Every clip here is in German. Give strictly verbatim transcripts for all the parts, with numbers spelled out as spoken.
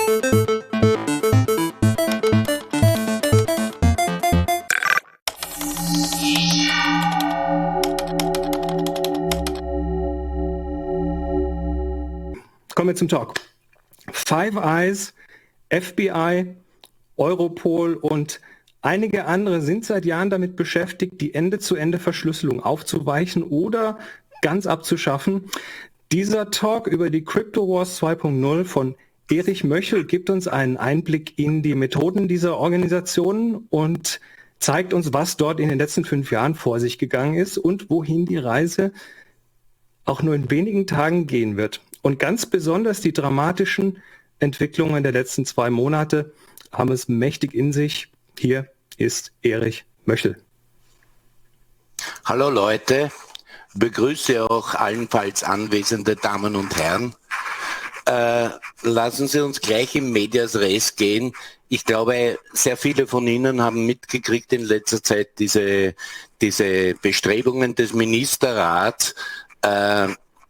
Kommen wir zum Talk. Five Eyes, F B I, Europol und einige andere sind seit Jahren damit beschäftigt, die Ende-zu-Ende-Verschlüsselung aufzuweichen oder ganz abzuschaffen. Dieser Talk über die Crypto Wars zwei Punkt null von Erich Möchel gibt uns einen Einblick in die Methoden dieser Organisationen und zeigt uns, was dort in den letzten fünf Jahren vor sich gegangen ist und wohin die Reise auch nur in wenigen Tagen gehen wird. Und ganz besonders die dramatischen Entwicklungen der letzten zwei Monate haben es mächtig in sich. Hier ist Erich Möchel. Hallo Leute, begrüße auch allenfalls anwesende Damen und Herren. Äh, lassen Sie uns gleich im Medias Res gehen. Ich glaube, sehr viele von Ihnen haben mitgekriegt in letzter Zeit diese, diese Bestrebungen des Ministerrats, äh,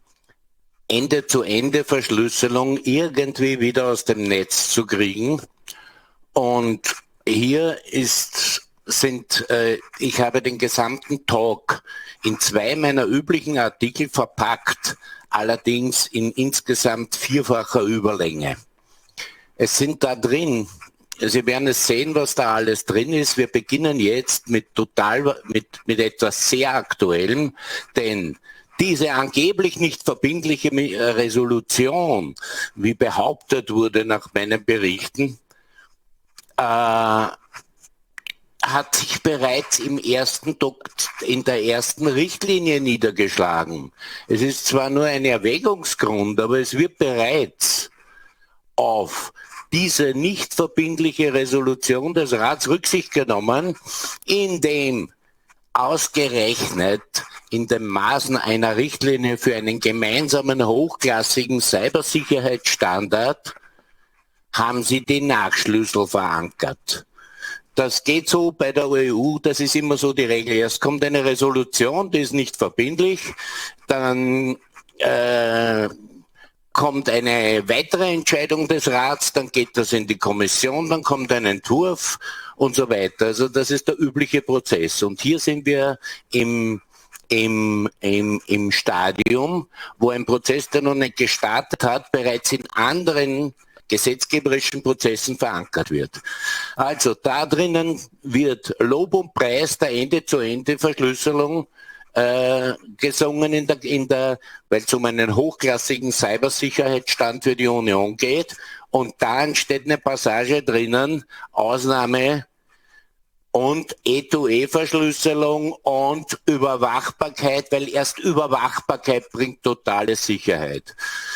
Ende-zu-Ende-Verschlüsselung irgendwie wieder aus dem Netz zu kriegen. Und hier ist, sind, äh, ich habe den gesamten Talk in zwei meiner üblichen Artikel verpackt, allerdings in insgesamt vierfacher Überlänge. Es sind da drin, Sie werden es sehen, was da alles drin ist. Wir beginnen jetzt mit total, mit, mit etwas sehr Aktuellem, denn diese angeblich nicht verbindliche Resolution, wie behauptet wurde nach meinen Berichten, äh, hat sich bereits im ersten in der ersten Richtlinie niedergeschlagen. Es ist zwar nur ein Erwägungsgrund, aber es wird bereits auf diese nicht verbindliche Resolution des Rats Rücksicht genommen, indem ausgerechnet in den Maßen einer Richtlinie für einen gemeinsamen hochklassigen Cybersicherheitsstandard haben sie den Nachschlüssel verankert. Das geht so bei der E U, das ist immer so die Regel. Erst kommt eine Resolution, die ist nicht verbindlich, dann äh, kommt eine weitere Entscheidung des Rats, dann geht das in die Kommission, dann kommt ein Entwurf und so weiter. Also das ist der übliche Prozess. Und hier sind wir im, im, im, im Stadium, wo ein Prozess, der noch nicht gestartet hat, bereits in anderen gesetzgeberischen Prozessen verankert wird. Also da drinnen wird Lob und Preis der Ende-zu-Ende-Verschlüsselung äh, gesungen, in der, in der, weil es um einen hochklassigen Cybersicherheitsstand für die Union geht. Und da entsteht eine Passage drinnen, Ausnahme und E-to-E-Verschlüsselung und Überwachbarkeit, weil erst Überwachbarkeit bringt totale Sicherheit.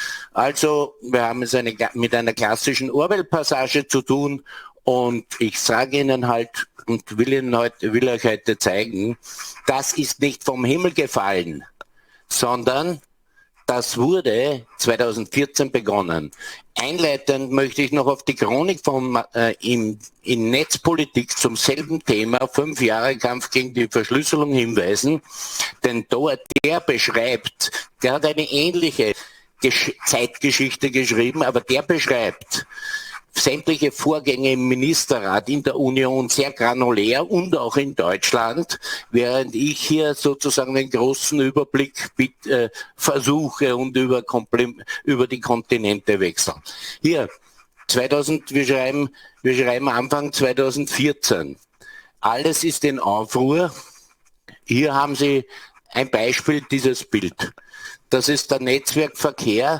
Also wir haben es eine, mit einer klassischen Orwell-Passage zu tun und ich sage Ihnen halt und will Ihnen heute, will euch heute zeigen, das ist nicht vom Himmel gefallen, sondern das wurde zweitausendvierzehn begonnen. Einleitend möchte ich noch auf die Chronik vom, äh, im, in Netzpolitik zum selben Thema, fünf Jahre Kampf gegen die Verschlüsselung hinweisen, denn dort, der beschreibt, der hat eine ähnliche Gesch- Zeitgeschichte geschrieben, aber der beschreibt sämtliche Vorgänge im Ministerrat in der Union sehr granulär und auch in Deutschland, während ich hier sozusagen den großen Überblick mit, äh, versuche und über, über die Kontinente wechseln. Hier, zweitausend, wir schreiben, wir schreiben Anfang zweitausendvierzehn. Alles ist in Aufruhr. Hier haben Sie ein Beispiel, dieses Bild. Das ist der Netzwerkverkehr,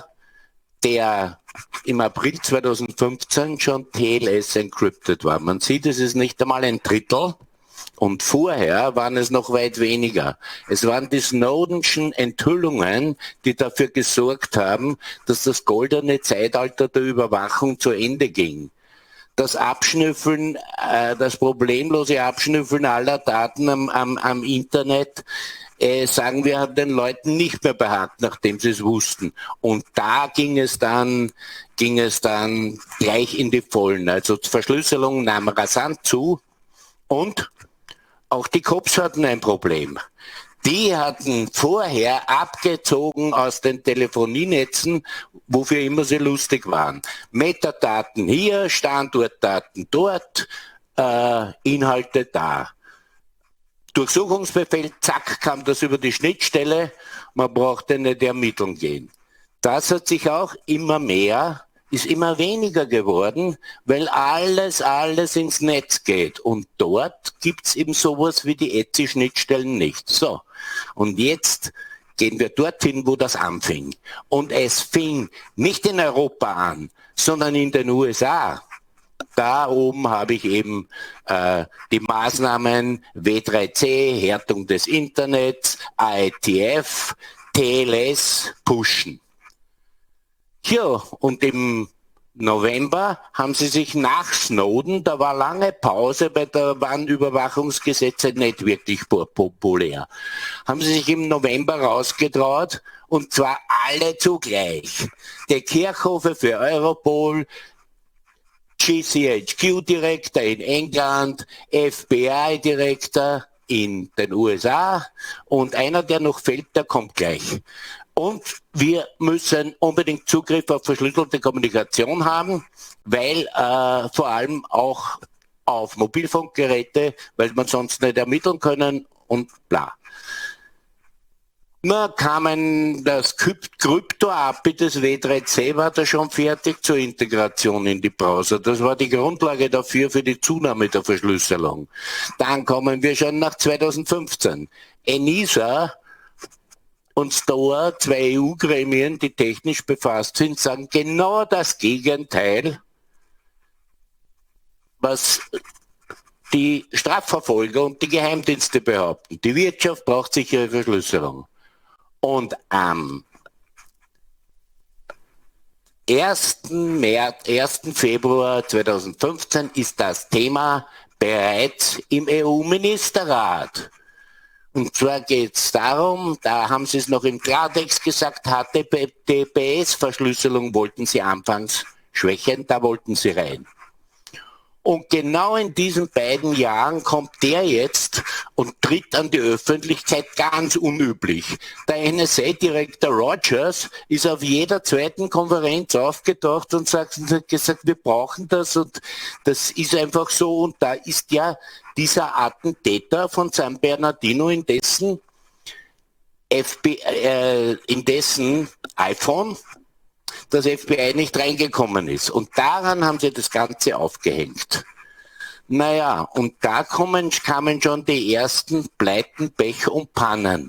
der im April zweitausendfünfzehn schon T L S encrypted war. Man sieht, es ist nicht einmal ein Drittel und vorher waren es noch weit weniger. Es waren die Snowdenschen Enthüllungen, die dafür gesorgt haben, dass das goldene Zeitalter der Überwachung zu Ende ging. Das Abschnüffeln, äh, das problemlose Abschnüffeln aller Daten am, am, am Internet, Äh, sagen wir, hat den Leuten nicht mehr behagt, nachdem sie es wussten. Und da ging es dann, ging es dann gleich in die Vollen. Also die Verschlüsselung nahm rasant zu und auch die Cops hatten ein Problem. Die hatten vorher abgezogen aus den Telefonienetzen, wofür immer sie lustig waren. Metadaten hier, Standortdaten dort, äh, Inhalte da. Durchsuchungsbefehl, zack, kam das über die Schnittstelle, man brauchte nicht ermitteln gehen. Das hat sich auch immer mehr, ist immer weniger geworden, weil alles, alles ins Netz geht. Und dort gibt es eben sowas wie die Etsy-Schnittstellen nicht. So, und jetzt gehen wir dorthin, wo das anfing. Und es fing nicht in Europa an, sondern in den U S A. Da oben habe ich eben äh, die Maßnahmen W drei C, Härtung des Internets, I T F, T L S, Pushen. Ja, und im November haben sie sich nach Snowden, da war lange Pause, weil da waren Überwachungsgesetze nicht wirklich populär, haben sie sich im November rausgetraut, und zwar alle zugleich. Der Kirchhofer für Europol, G C H Q-Direktor in England, F B I-Direktor in den U S A und einer, der noch fehlt, der kommt gleich. Und wir müssen unbedingt Zugriff auf verschlüsselte Kommunikation haben, weil äh, vor allem auch auf Mobilfunkgeräte, weil man sonst nicht ermitteln können und bla. Na, kamen das Krypto-A P I des W drei C war da schon fertig zur Integration in die Browser. Das war die Grundlage dafür für die Zunahme der Verschlüsselung. Dann kommen wir schon nach zweitausendfünfzehn. ENISA und STOA, zwei E U-Gremien, die technisch befasst sind, sagen genau das Gegenteil, was die Strafverfolger und die Geheimdienste behaupten. Die Wirtschaft braucht sichere Verschlüsselung. Und am ersten Februar zweitausendfünfzehn ist das Thema bereits im E U-Ministerrat. Und zwar geht es darum, da haben sie es noch im Klartext gesagt, H T T P S-Verschlüsselung wollten sie anfangs schwächen, da wollten sie rein. Und genau in diesen beiden Jahren kommt der jetzt und tritt an die Öffentlichkeit ganz unüblich. Der N S A-Direktor Rogers ist auf jeder zweiten Konferenz aufgetaucht und sagt, hat gesagt, wir brauchen das und das ist einfach so. Und da ist ja dieser Attentäter von San Bernardino, in dessen, F B I, äh, in dessen iPhone das F B I nicht reingekommen ist. Und daran haben sie das Ganze aufgehängt. Naja, und da kommen, kamen schon die ersten Pleiten, Pech und Pannen.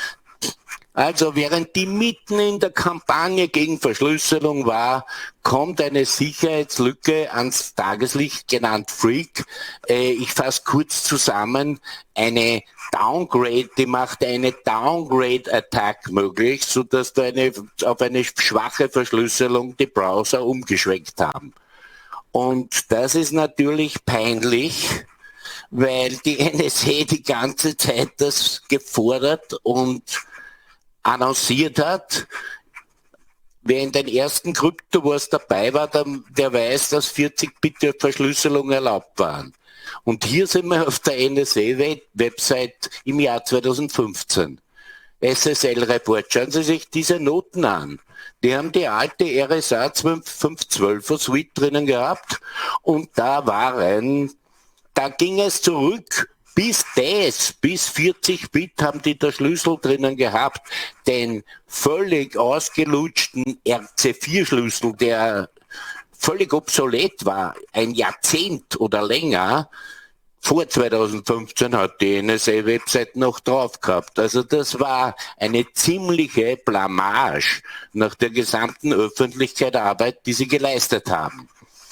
Also während die mitten in der Kampagne gegen Verschlüsselung war, kommt eine Sicherheitslücke ans Tageslicht, genannt Freak. Äh, ich fasse kurz zusammen, eine Downgrade, die macht eine Downgrade-Attack möglich, sodass du eine, auf eine schwache Verschlüsselung die Browser umgeschwenkt haben. Und das ist natürlich peinlich, weil die N S A die ganze Zeit das gefordert und annonciert hat. Wer in den ersten Krypto-Wars dabei war, der, der weiß, dass vierzig Bit Verschlüsselung erlaubt waren. Und hier sind wir auf der N S A-Website im Jahr zweitausendfünfzehn. S S L-Report. Schauen Sie sich diese Noten an. Die haben die alte R S A fünfhundertzwölfer Suite drinnen gehabt und da waren, da ging es zurück bis das, bis vierzig Bit haben die da Schlüssel drinnen gehabt, den völlig ausgelutschten R C vier Schlüssel, der völlig obsolet war, ein Jahrzehnt oder länger, vor zweitausendfünfzehn hat die N S A-Website noch drauf gehabt. Also das war eine ziemliche Blamage nach der gesamten Öffentlichkeitsarbeit, die sie geleistet haben.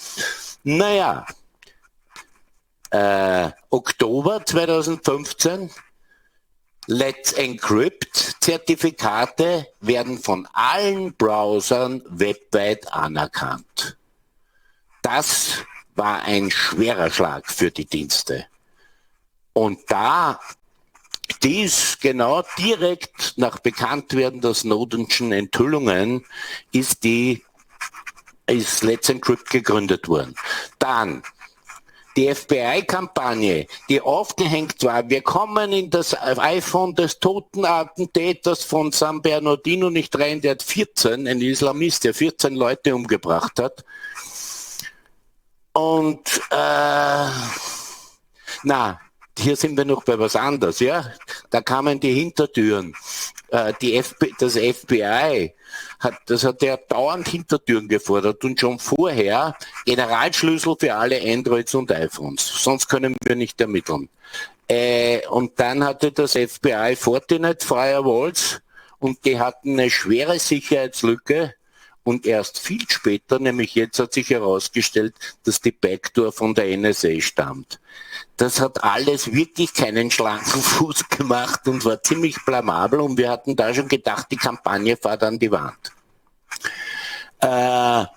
Naja, Äh, Oktober zweitausendfünfzehn, Let's Encrypt Zertifikate werden von allen Browsern weltweit anerkannt. Das war ein schwerer Schlag für die Dienste. Und da dies genau direkt nach Bekanntwerden der Snowdenschen Enthüllungen ist die ist Let's Encrypt gegründet worden. Dann Die F B I-Kampagne, die aufgehängt war, wir kommen in das iPhone des toten Attentäters von San Bernardino nicht rein, der hat vierzehn, ein Islamist, der vierzehn Leute umgebracht hat. Und, äh, na, hier sind wir noch bei was anderes, ja. Da kamen die Hintertüren. Äh, die F B, das F B I, hat, das hat ja dauernd Hintertüren gefordert und schon vorher Generalschlüssel für alle Androids und iPhones. Sonst können wir nicht ermitteln. Äh, und dann hatte das F B I Fortinet Firewalls und die hatten eine schwere Sicherheitslücke. Und erst viel später, nämlich jetzt hat sich herausgestellt, dass die Backdoor von der N S A stammt. Das hat alles wirklich keinen schlanken Fuß gemacht und war ziemlich blamabel und wir hatten da schon gedacht, die Kampagne fährt an die Wand. Äh,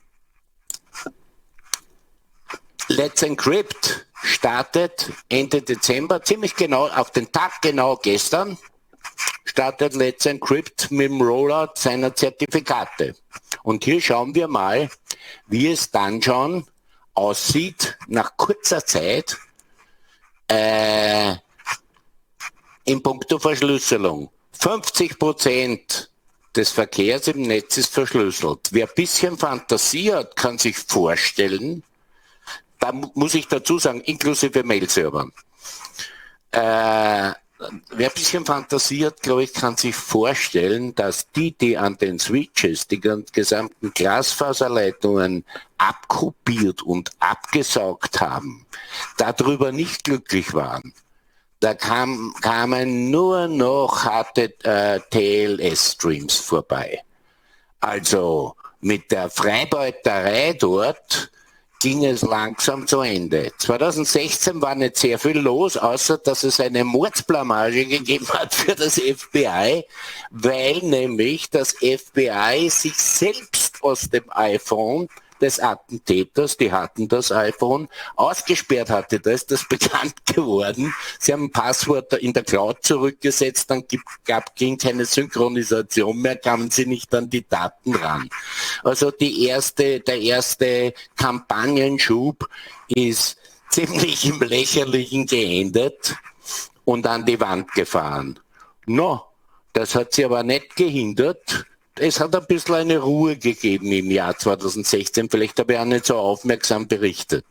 Let's Encrypt startet Ende Dezember, ziemlich genau, auf den Tag genau gestern, startet Let's Encrypt mit dem Rollout seiner Zertifikate. Und hier schauen wir mal, wie es dann schon aussieht, nach kurzer Zeit, äh, in puncto Verschlüsselung. fünfzig Prozent des Verkehrs im Netz ist verschlüsselt. Wer ein bisschen Fantasie hat, kann sich vorstellen, da muss ich dazu sagen, inklusive Mail-Servern, äh, wer ein bisschen fantasiert, glaube ich, kann sich vorstellen, dass die, die an den Switches die gesamten Glasfaserleitungen abkopiert und abgesaugt haben, darüber nicht glücklich waren. Da kam, kamen nur noch H T T L S-Streams vorbei. Also mit der Freibeuterei dort ging es langsam zu Ende. zweitausendsechzehn war nicht sehr viel los, außer dass es eine Mordsblamage gegeben hat für das F B I, weil nämlich das F B I sich selbst aus dem iPhone des Attentäters, die hatten das iPhone, ausgesperrt hatte. Da ist das bekannt geworden. Sie haben ein Passwort in der Cloud zurückgesetzt, dann gab, ging keine Synchronisation mehr, kamen sie nicht an die Daten ran. Also die erste, der erste Kampagnenschub ist ziemlich im Lächerlichen geendet und an die Wand gefahren. No, das hat sie aber nicht gehindert. Es hat ein bisschen eine Ruhe gegeben im Jahr zweitausendsechzehn, vielleicht habe ich auch nicht so aufmerksam berichtet.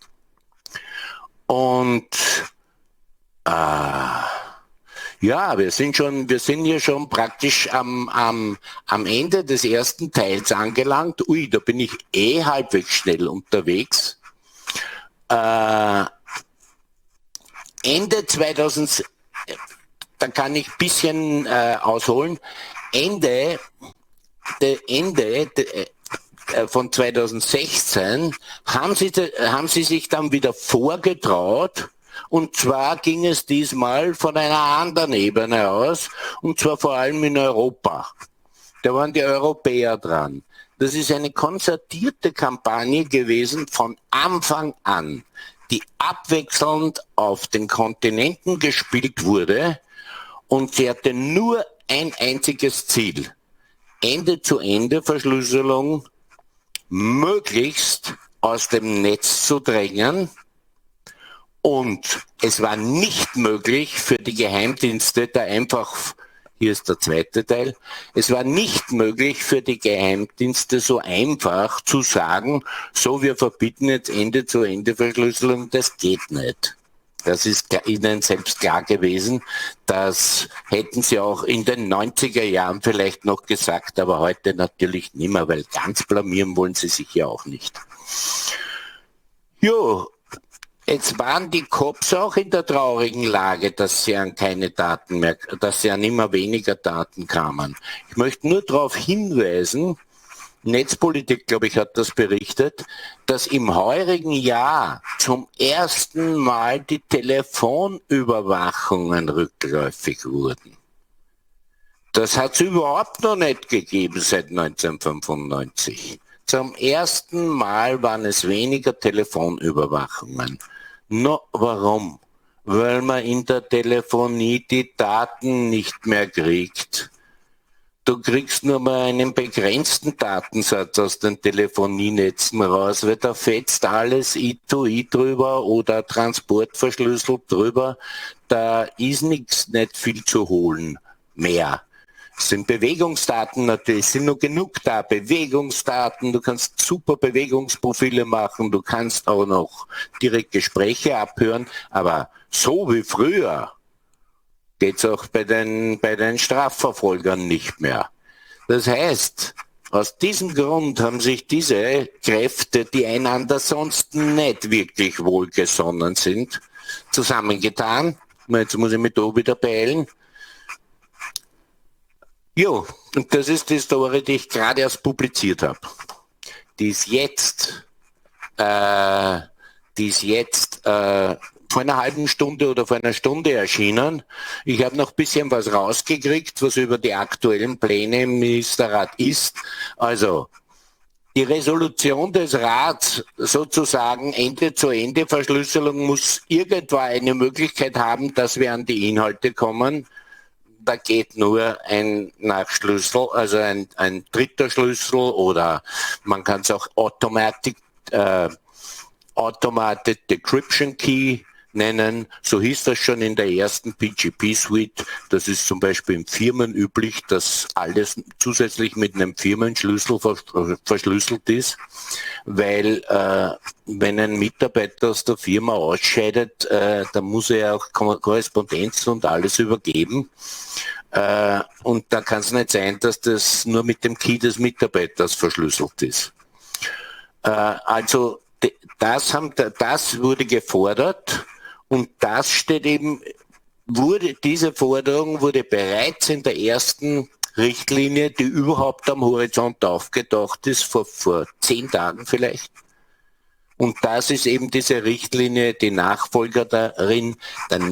Und äh, ja, wir sind schon, wir sind hier schon praktisch am, am, am Ende des ersten Teils angelangt. Ui, da bin ich eh halbwegs schnell unterwegs. Äh, Ende zweitausend, da kann ich ein bisschen äh, ausholen. Ende Ende von zweitausendsechzehn haben sie, haben sie sich dann wieder vorgetraut, und zwar ging es diesmal von einer anderen Ebene aus, und zwar vor allem in Europa. Da waren die Europäer dran. Das ist eine konzertierte Kampagne gewesen von Anfang an, die abwechselnd auf den Kontinenten gespielt wurde, und sie hatte nur ein einziges Ziel: Ende-zu-Ende-Verschlüsselung möglichst aus dem Netz zu drängen, und es war nicht möglich für die Geheimdienste da einfach, hier ist der zweite Teil, es war nicht möglich für die Geheimdienste so einfach zu sagen, so, wir verbieten jetzt Ende-zu-Ende-Verschlüsselung, das geht nicht. Das ist Ihnen selbst klar gewesen. Das hätten Sie auch in den neunziger Jahren vielleicht noch gesagt, aber heute natürlich nicht mehr, weil ganz blamieren wollen Sie sich ja auch nicht. Jo, jetzt waren die Cops auch in der traurigen Lage, dass sie an keine Daten mehr, dass sie an immer weniger Daten kamen. Ich möchte nur darauf hinweisen, Netzpolitik, glaube ich, hat das berichtet, dass im heurigen Jahr zum ersten Mal die Telefonüberwachungen rückläufig wurden. Das hat es überhaupt noch nicht gegeben seit neunzehnhundertfünfundneunzig. Zum ersten Mal waren es weniger Telefonüberwachungen. No, warum? Weil man in der Telefonie die Daten nicht mehr kriegt. du kriegst nur mal einen begrenzten Datensatz aus den Telefonienetzen raus, weil da fetzt alles I zwei I drüber oder transportverschlüsselt drüber. Da ist nichts, nicht viel zu holen mehr. Es sind Bewegungsdaten natürlich, es sind noch genug da, Bewegungsdaten, du kannst super Bewegungsprofile machen, du kannst auch noch direkt Gespräche abhören, aber so wie früher geht es auch bei den, bei den Strafverfolgern nicht mehr. Das heißt, aus diesem Grund haben sich diese Kräfte, die einander sonst nicht wirklich wohlgesonnen sind, zusammengetan. Jetzt muss ich mich da wieder beeilen. Jo, und das ist die Story, die ich gerade erst publiziert habe. Die ist jetzt, äh, die ist jetzt äh, vor einer halben Stunde oder vor einer Stunde erschienen. Ich habe noch ein bisschen was rausgekriegt, was über die aktuellen Pläne im Ministerrat ist. Also die Resolution des Rats, sozusagen Ende-zu-Ende-Verschlüsselung, muss irgendwo eine Möglichkeit haben, dass wir an die Inhalte kommen. Da geht nur ein Nachschlüssel, also ein, ein dritter Schlüssel, oder man kann es auch Automatic, äh, Automated Decryption Key nennen. So hieß das schon in der ersten P G P-Suite. Das ist zum Beispiel in Firmen üblich, dass alles zusätzlich mit einem Firmenschlüssel verschlüsselt ist, weil äh, wenn ein Mitarbeiter aus der Firma ausscheidet, äh, dann muss er auch Korrespondenz und alles übergeben. Äh, und da kann es nicht sein, dass das nur mit dem Key des Mitarbeiters verschlüsselt ist. Äh, also das, haben, das wurde gefordert. Und das steht eben, wurde, diese Forderung wurde bereits in der ersten Richtlinie, die überhaupt am Horizont aufgetaucht ist, vor, vor zehn Tagen vielleicht. Und das ist eben diese Richtlinie, die Nachfolger darin, der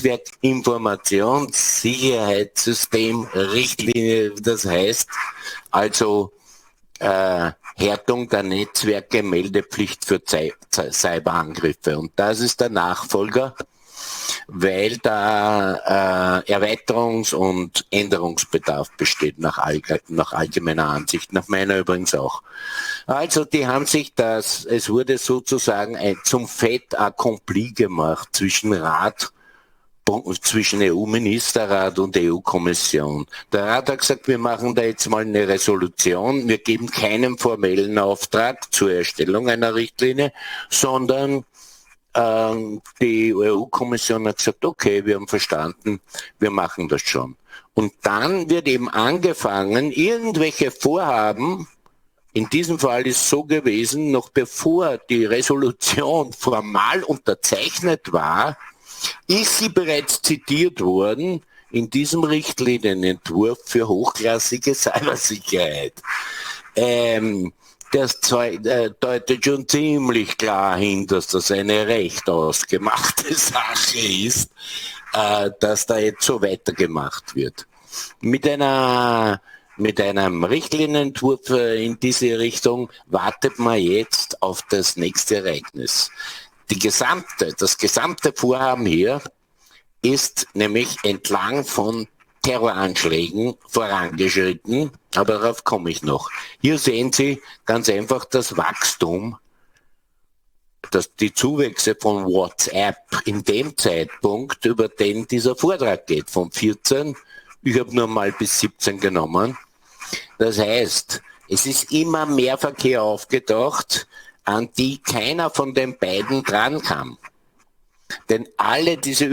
Netzwerkinformationssicherheitssystem Richtlinie, das heißt also äh, Härtung der Netzwerke, Meldepflicht für Cy- Cyberangriffe. Und das ist der Nachfolger, weil da äh, Erweiterungs- und Änderungsbedarf besteht nach, allge- nach allgemeiner Ansicht, nach meiner übrigens auch. Also die haben sich das, es wurde sozusagen ein, zum Fait accompli gemacht zwischen Rat, zwischen E U-Ministerrat und E U-Kommission. Der Rat hat gesagt, wir machen da jetzt mal eine Resolution, wir geben keinen formellen Auftrag zur Erstellung einer Richtlinie, sondern ähm, die E U-Kommission hat gesagt, okay, wir haben verstanden, wir machen das schon. Und dann wird eben angefangen, irgendwelche Vorhaben, in diesem Fall ist es so gewesen, noch bevor die Resolution formal unterzeichnet war, ist sie bereits zitiert worden in diesem Richtlinienentwurf für hochklassige Cybersicherheit. Ähm, das äh, deutet schon ziemlich klar hin, dass das eine recht ausgemachte Sache ist, äh, dass da jetzt so weitergemacht wird. Mit einer Mit einem Richtlinienentwurf in diese Richtung wartet man jetzt auf das nächste Ereignis. Die gesamte, das gesamte Vorhaben hier ist nämlich entlang von Terroranschlägen vorangeschritten, aber darauf komme ich noch. Hier sehen Sie ganz einfach das Wachstum, dass die Zuwächse von WhatsApp in dem Zeitpunkt, über den dieser Vortrag geht, von vierzehn, ich habe nur mal bis siebzehn genommen. Das heißt, es ist immer mehr Verkehr aufgetaucht, an die keiner von den beiden dran kam. Denn alle diese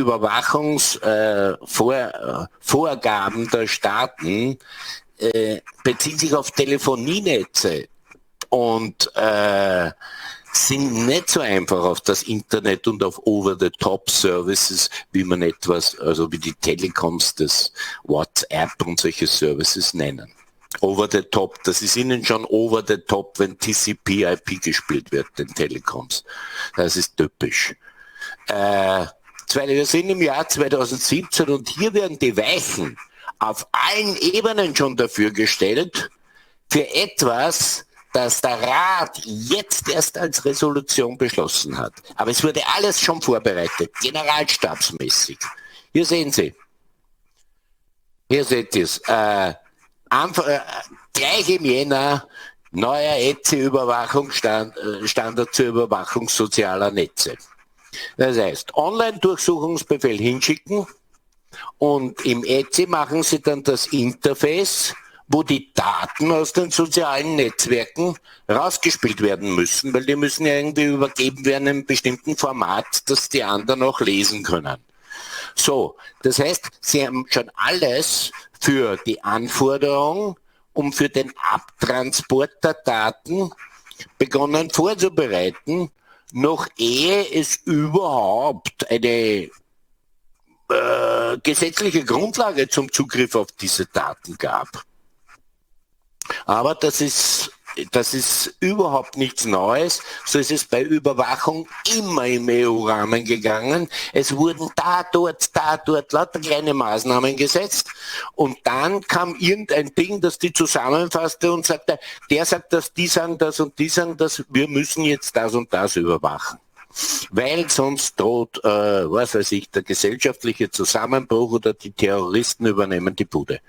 Überwachungsvorgaben äh, der Staaten äh, beziehen sich auf Telefonienetze und äh, sind nicht so einfach auf das Internet und auf Over-the-Top-Services, wie man etwas, also wie die Telekoms das WhatsApp und solche Services nennen. Over the top, das ist ihnen schon over the top, wenn T C P I P gespielt wird, den Telekoms. Das ist typisch. Äh, wir sind im Jahr zweitausendsiebzehn und hier werden die Weichen auf allen Ebenen schon dafür gestellt, für etwas, das der Rat jetzt erst als Resolution beschlossen hat. Aber es wurde alles schon vorbereitet, generalstabsmäßig. Hier sehen Sie. Hier seht ihr es. Äh, Anf- äh, gleich im Jänner neuer E Z I-Überwachungsstandard zur Überwachung sozialer Netze. Das heißt, Online-Durchsuchungsbefehl hinschicken und im E Z I machen Sie dann das Interface, wo die Daten aus den sozialen Netzwerken rausgespielt werden müssen, weil die müssen ja irgendwie übergeben werden in einem bestimmten Format, das die anderen auch lesen können. So, das heißt, Sie haben schon alles für die Anforderung und für den Abtransport der Daten begonnen vorzubereiten, noch ehe es überhaupt eine äh, gesetzliche Grundlage zum Zugriff auf diese Daten gab. Aber das ist, das ist überhaupt nichts Neues. So ist es bei Überwachung immer im E U-Rahmen gegangen. Es wurden da, dort, da, dort lauter kleine Maßnahmen gesetzt. Und dann kam irgendein Ding, das die zusammenfasste und sagte, der sagt das, die sagen das und die sagen das, wir müssen jetzt das und das überwachen. Weil sonst droht, äh, was weiß ich, der gesellschaftliche Zusammenbruch oder die Terroristen übernehmen die Bude.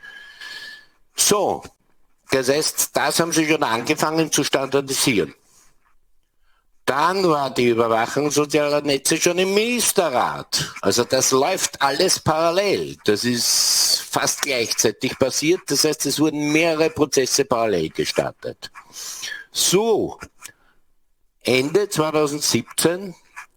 So. Das heißt, das haben sie schon angefangen zu standardisieren. Dann war die Überwachung sozialer Netze schon im Ministerrat. Also das läuft alles parallel. Das ist fast gleichzeitig passiert. Das heißt, es wurden mehrere Prozesse parallel gestartet. So, Ende zweitausendsiebzehn,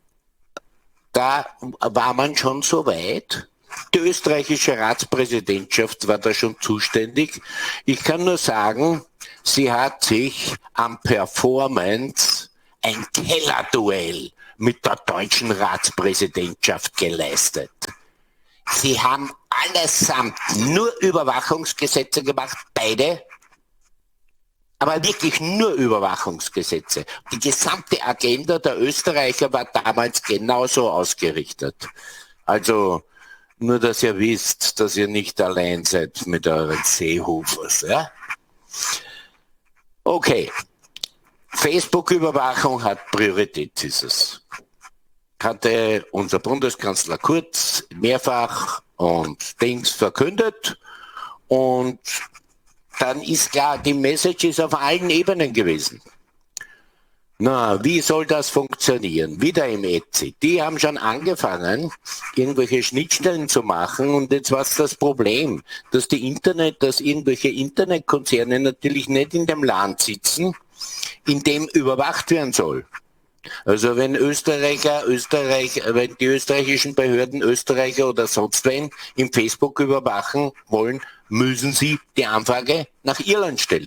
da war man schon so weit. Die österreichische Ratspräsidentschaft war da schon zuständig. Ich kann nur sagen, sie hat sich am Performance ein Kellerduell mit der deutschen Ratspräsidentschaft geleistet. Sie haben allesamt nur Überwachungsgesetze gemacht, beide, aber wirklich nur Überwachungsgesetze. Die gesamte Agenda der Österreicher war damals genauso ausgerichtet. Also nur, dass ihr wisst, dass ihr nicht allein seid mit euren Seehofers. Ja? Okay. Facebook-Überwachung hat Priorität, ist es. Hatte unser Bundeskanzler Kurz mehrfach und Dings verkündet. Und dann ist klar, die Message ist auf allen Ebenen gewesen. Na, wie soll das funktionieren? Wieder im E Z I. Die haben schon angefangen, irgendwelche Schnittstellen zu machen und jetzt war es das Problem, dass die Internet, dass irgendwelche Internetkonzerne natürlich nicht in dem Land sitzen, in dem überwacht werden soll. Also wenn Österreicher, Österreich, wenn die österreichischen Behörden Österreicher oder sonst wen im Facebook überwachen wollen, müssen sie die Anfrage nach Irland stellen.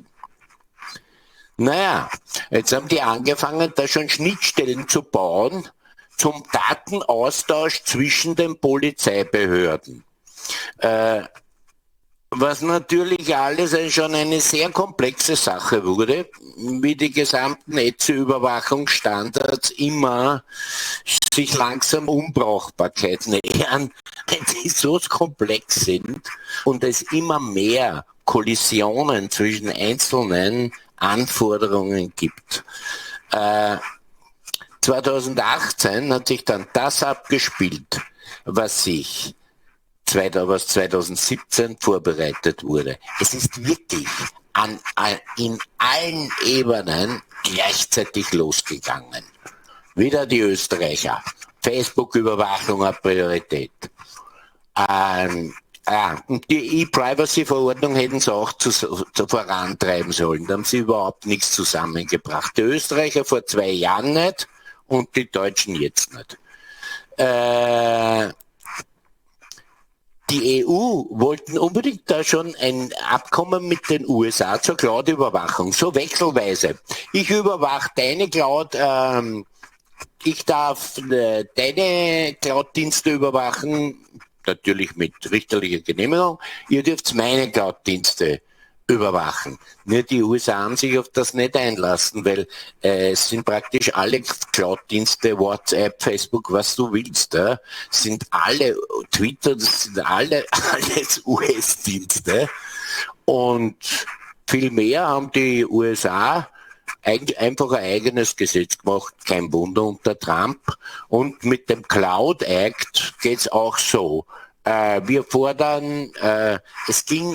Naja, jetzt haben die angefangen, da schon Schnittstellen zu bauen zum Datenaustausch zwischen den Polizeibehörden. Äh, was natürlich alles schon eine sehr komplexe Sache wurde, wie die gesamten E Z I-Überwachungsstandards immer sich langsam Unbrauchbarkeit nähern, die so komplex sind und es immer mehr Kollisionen zwischen einzelnen Anforderungen gibt. Äh, zweitausendachtzehn hat sich dann das abgespielt, was sich was zweitausendsiebzehn vorbereitet wurde. Es ist wirklich an, an, in allen Ebenen gleichzeitig losgegangen. Wieder die Österreicher. Facebook-Überwachung hat Priorität. Ähm, Ja, und die E-Privacy-Verordnung hätten sie auch zu, zu vorantreiben sollen. Da haben sie überhaupt nichts zusammengebracht. Die Österreicher vor zwei Jahren nicht und die Deutschen jetzt nicht. Äh, die E U wollten unbedingt da schon ein Abkommen mit den U S A zur Cloud-Überwachung, so wechselweise. Ich überwache deine Cloud, ähm, ich darf äh, deine Cloud-Dienste überwachen, natürlich mit richterlicher Genehmigung, ihr dürft meine Cloud-Dienste überwachen. Nur die U S A haben sich auf das nicht einlassen, weil äh, es sind praktisch alle Cloud-Dienste, WhatsApp, Facebook, was du willst, äh, sind alle, Twitter, das sind alle alles U S-Dienste. Und viel mehr haben die U S A einfach ein eigenes Gesetz gemacht, kein Wunder unter Trump. Und mit dem Cloud Act geht es auch so. Äh, wir fordern, äh, es ging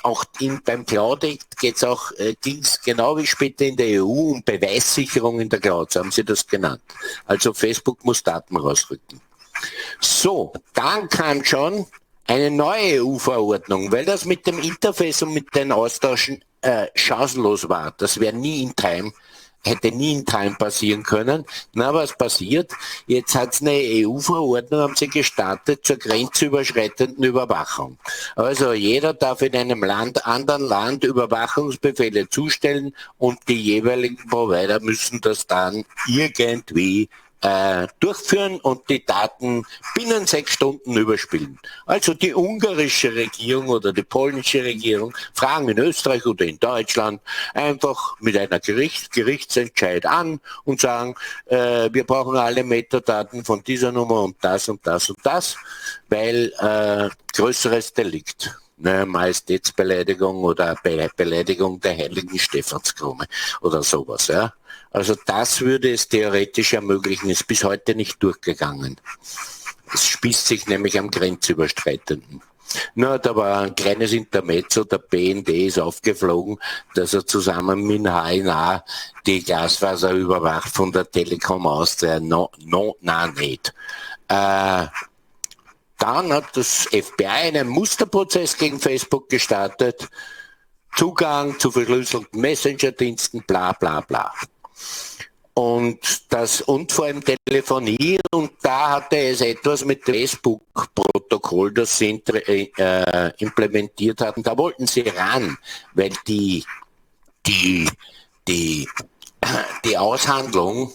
auch in, beim Cloud Act geht es auch, äh, ging es genau wie später in der E U um Beweissicherung in der Cloud, so haben sie das genannt. Also Facebook muss Daten rausrücken. So, dann kam schon eine neue E U-Verordnung, weil das mit dem Interface und mit den Austauschen äh, chancenlos war. Das wäre nie in Time, hätte nie in Time passieren können. Na, was passiert? Jetzt hat es eine E U-Verordnung, haben sie gestartet zur grenzüberschreitenden Überwachung. Also jeder darf in einem Land, anderen Land Überwachungsbefehle zustellen und die jeweiligen Provider müssen das dann irgendwie Äh, durchführen und die Daten binnen sechs Stunden überspielen. Also die ungarische Regierung oder die polnische Regierung fragen in Österreich oder in Deutschland einfach mit einer Gericht, Gerichtsentscheid an und sagen, äh, wir brauchen alle Metadaten von dieser Nummer und das und das und das, weil äh, größeres Delikt. Ne, Majestätsbeleidigung oder Be Beleidigung der heiligen Stephanskrone oder sowas. Ja. Also das würde es theoretisch ermöglichen, ist bis heute nicht durchgegangen. Es spießt sich nämlich am Grenzüberschreitenden. Na, da war ein kleines Intermezzo, der B N D ist aufgeflogen, dass er zusammen mit dem H N A die Glasfaser überwacht von der Telekom Austria. No, no, nein, nicht. Äh, Dann hat das F B I einen Musterprozess gegen Facebook gestartet. Zugang zu verschlüsselten Messenger-Diensten, bla bla bla. Und das und vor allem Telefonie, und da hatte es etwas mit dem Facebook-Protokoll, das sie äh, implementiert hatten. Da wollten sie ran, weil die, die, die, die Aushandlung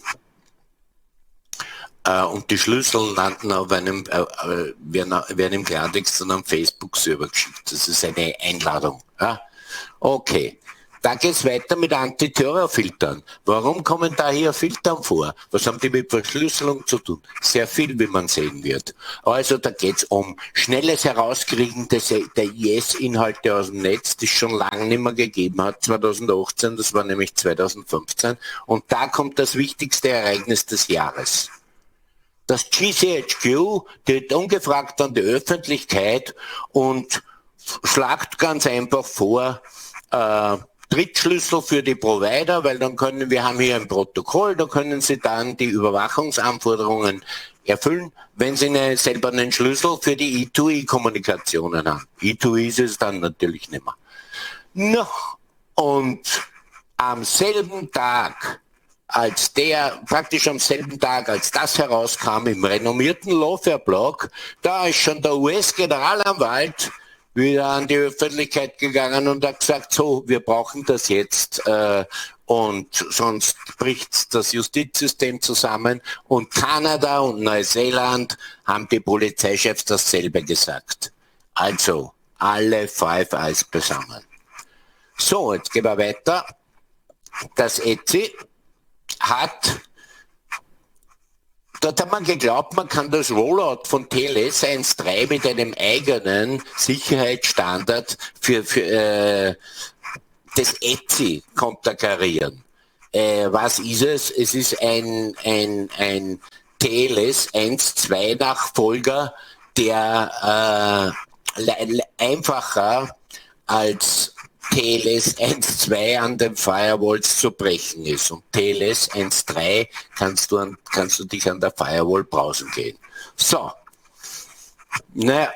Uh, und die Schlüssel landen auf einem, äh, äh, werden, werden im Klartext dann am Facebook-Server geschickt. Das ist eine Einladung. Ja? Okay, da geht es weiter mit Antiterrorfiltern. Warum kommen da hier Filtern vor? Was haben die mit Verschlüsselung zu tun? Sehr viel, wie man sehen wird. Also da geht es um schnelles Herauskriegen des, der I S-Inhalte aus dem Netz, die es schon lange nicht mehr gegeben hat, zweitausendachtzehn, das war nämlich zweitausendfünfzehn. Und da kommt das wichtigste Ereignis des Jahres. Das G C H Q tritt ungefragt an die Öffentlichkeit und schlagt ganz einfach vor, äh, Drittschlüssel für die Provider, weil dann können wir haben hier ein Protokoll, da können sie dann die Überwachungsanforderungen erfüllen, wenn sie eine, selber einen Schlüssel für die E zwei E-Kommunikationen haben. E zwei ist es dann natürlich nicht mehr. No. Und am selben Tag, als der, praktisch am selben Tag, als das herauskam im renommierten Lawfare-Blog, da ist schon der U S-Generalanwalt wieder an die Öffentlichkeit gegangen und hat gesagt, so, wir brauchen das jetzt äh, und sonst bricht das Justizsystem zusammen. Und Kanada und Neuseeland haben die Polizeichefs dasselbe gesagt. Also, alle Five Eyes beisammen. So, jetzt gehen wir weiter. Das E T I hat, dort hat man geglaubt, man kann das Rollout von T L S eins Punkt drei mit einem eigenen Sicherheitsstandard für, für äh, das E T I konterkarieren. Äh, was ist es? Es ist ein, ein, ein T L S eins Punkt zwei Nachfolger, der äh, einfacher als T L S eins Punkt zwei an den Firewalls zu brechen ist. Und T L S eins Punkt drei kannst du, an, kannst du dich an der Firewall browsen gehen. So. Naja.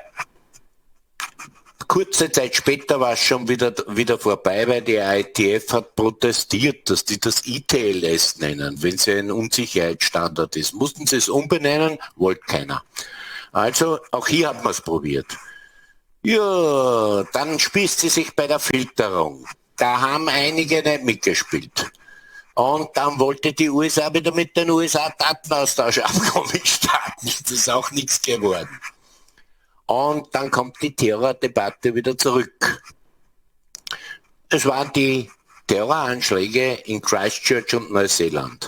Kurze Zeit später war es schon wieder, wieder vorbei, weil die I T F hat protestiert, dass die das I T L S nennen, wenn sie ein Unsicherheitsstandard ist. Mussten sie es umbenennen? Wollte keiner. Also, auch hier hat man es probiert. Ja, dann spießt sie sich bei der Filterung. Da haben einige nicht mitgespielt. Und dann wollte die U S A wieder mit den U S A Datenaustauschabkommen starten. Das ist auch nichts geworden. Und dann kommt die Terrordebatte wieder zurück. Es waren die Terroranschläge in Christchurch und Neuseeland.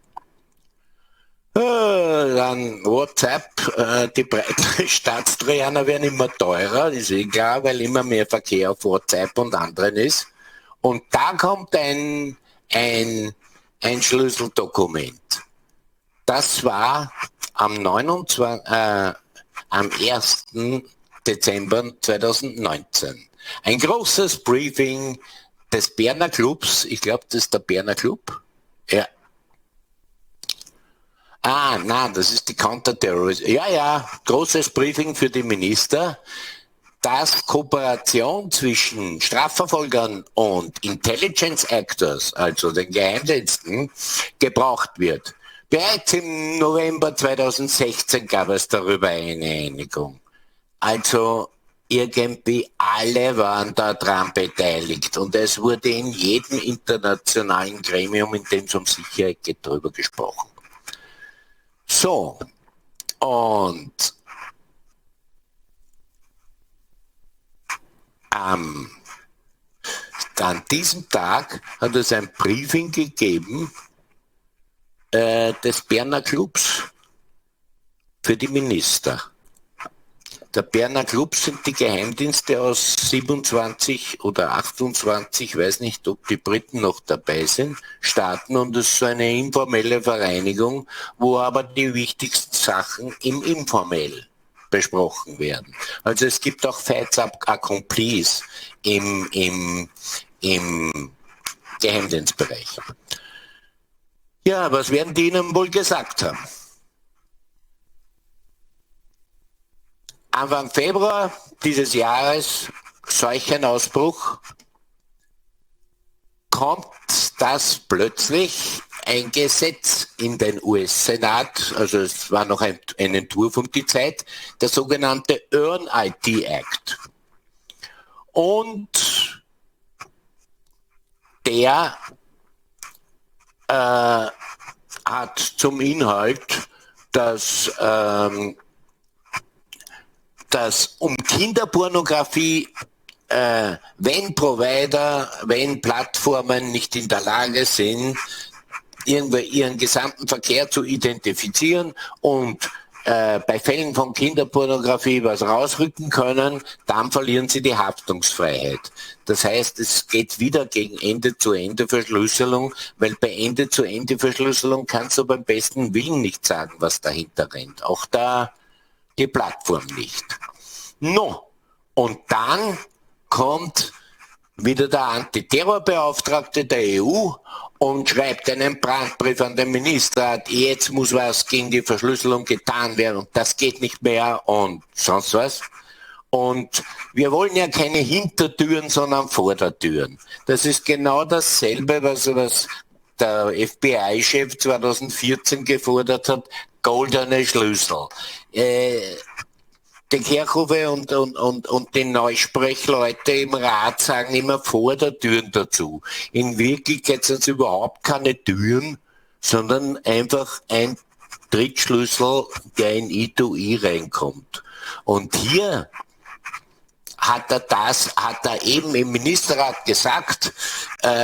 Dann WhatsApp, die breiten Staatstrojaner werden immer teurer, ist eh klar, weil immer mehr Verkehr auf WhatsApp und anderen ist. Und da kommt ein, ein, ein Schlüsseldokument. Das war am neunundzwanzigsten Äh, am ersten Dezember zweitausendneunzehn. Ein großes Briefing des Berner Clubs, ich glaube, das ist der Berner Club. Ja. Ah, nein, das ist die Counterterrorism. Ja, ja, großes Briefing für die Minister, dass Kooperation zwischen Strafverfolgern und Intelligence Actors, also den Geheimdiensten, gebraucht wird. Bereits im November zweitausendsechzehn gab es darüber eine Einigung. Also irgendwie alle waren daran beteiligt und es wurde in jedem internationalen Gremium, in dem es um Sicherheit geht, darüber gesprochen. So, und ähm, an diesem Tag hat es ein Briefing gegeben äh, des Berner Clubs für die Minister. Der Berner Club sind die Geheimdienste aus siebenundzwanzig oder achtundzwanzig, ich weiß nicht, ob die Briten noch dabei sind, Staaten, und es ist so eine informelle Vereinigung, wo aber die wichtigsten Sachen im Informell besprochen werden. Also es gibt auch Faits accomplis im, im, im Geheimdienstbereich. Ja, was werden die Ihnen wohl gesagt haben? Anfang Februar dieses Jahres, Seuchenausbruch, kommt das plötzlich ein Gesetz in den U S-Senat, also es war noch ein, ein Entwurf um die Zeit, der sogenannte Earn I T Act. Und der äh, hat zum Inhalt, dass ähm, dass um Kinderpornografie, äh, wenn Provider, wenn Plattformen nicht in der Lage sind, irgendwie ihren gesamten Verkehr zu identifizieren und äh, bei Fällen von Kinderpornografie was rausrücken können, dann verlieren sie die Haftungsfreiheit. Das heißt, es geht wieder gegen Ende-zu-Ende-Verschlüsselung, weil bei Ende-zu-Ende-Verschlüsselung kannst du beim besten Willen nicht sagen, was dahinter rennt. Auch da die Plattform nicht. No, und dann kommt wieder der Antiterrorbeauftragte der E U und schreibt einen Brandbrief an den Ministerrat, jetzt muss was gegen die Verschlüsselung getan werden und das geht nicht mehr und sonst was. Und wir wollen ja keine Hintertüren, sondern Vordertüren. Das ist genau dasselbe, was, was der F B I-Chef zweitausendvierzehn gefordert hat, goldene Schlüssel. Äh, die Kirchhofe und, und, und, und die Neusprechleute im Rat sagen immer Vordertüren dazu. In Wirklichkeit sind es überhaupt keine Türen, sondern einfach ein Trittschlüssel, der in I zwei I reinkommt. Und hier hat er das, hat er eben im Ministerrat gesagt, äh,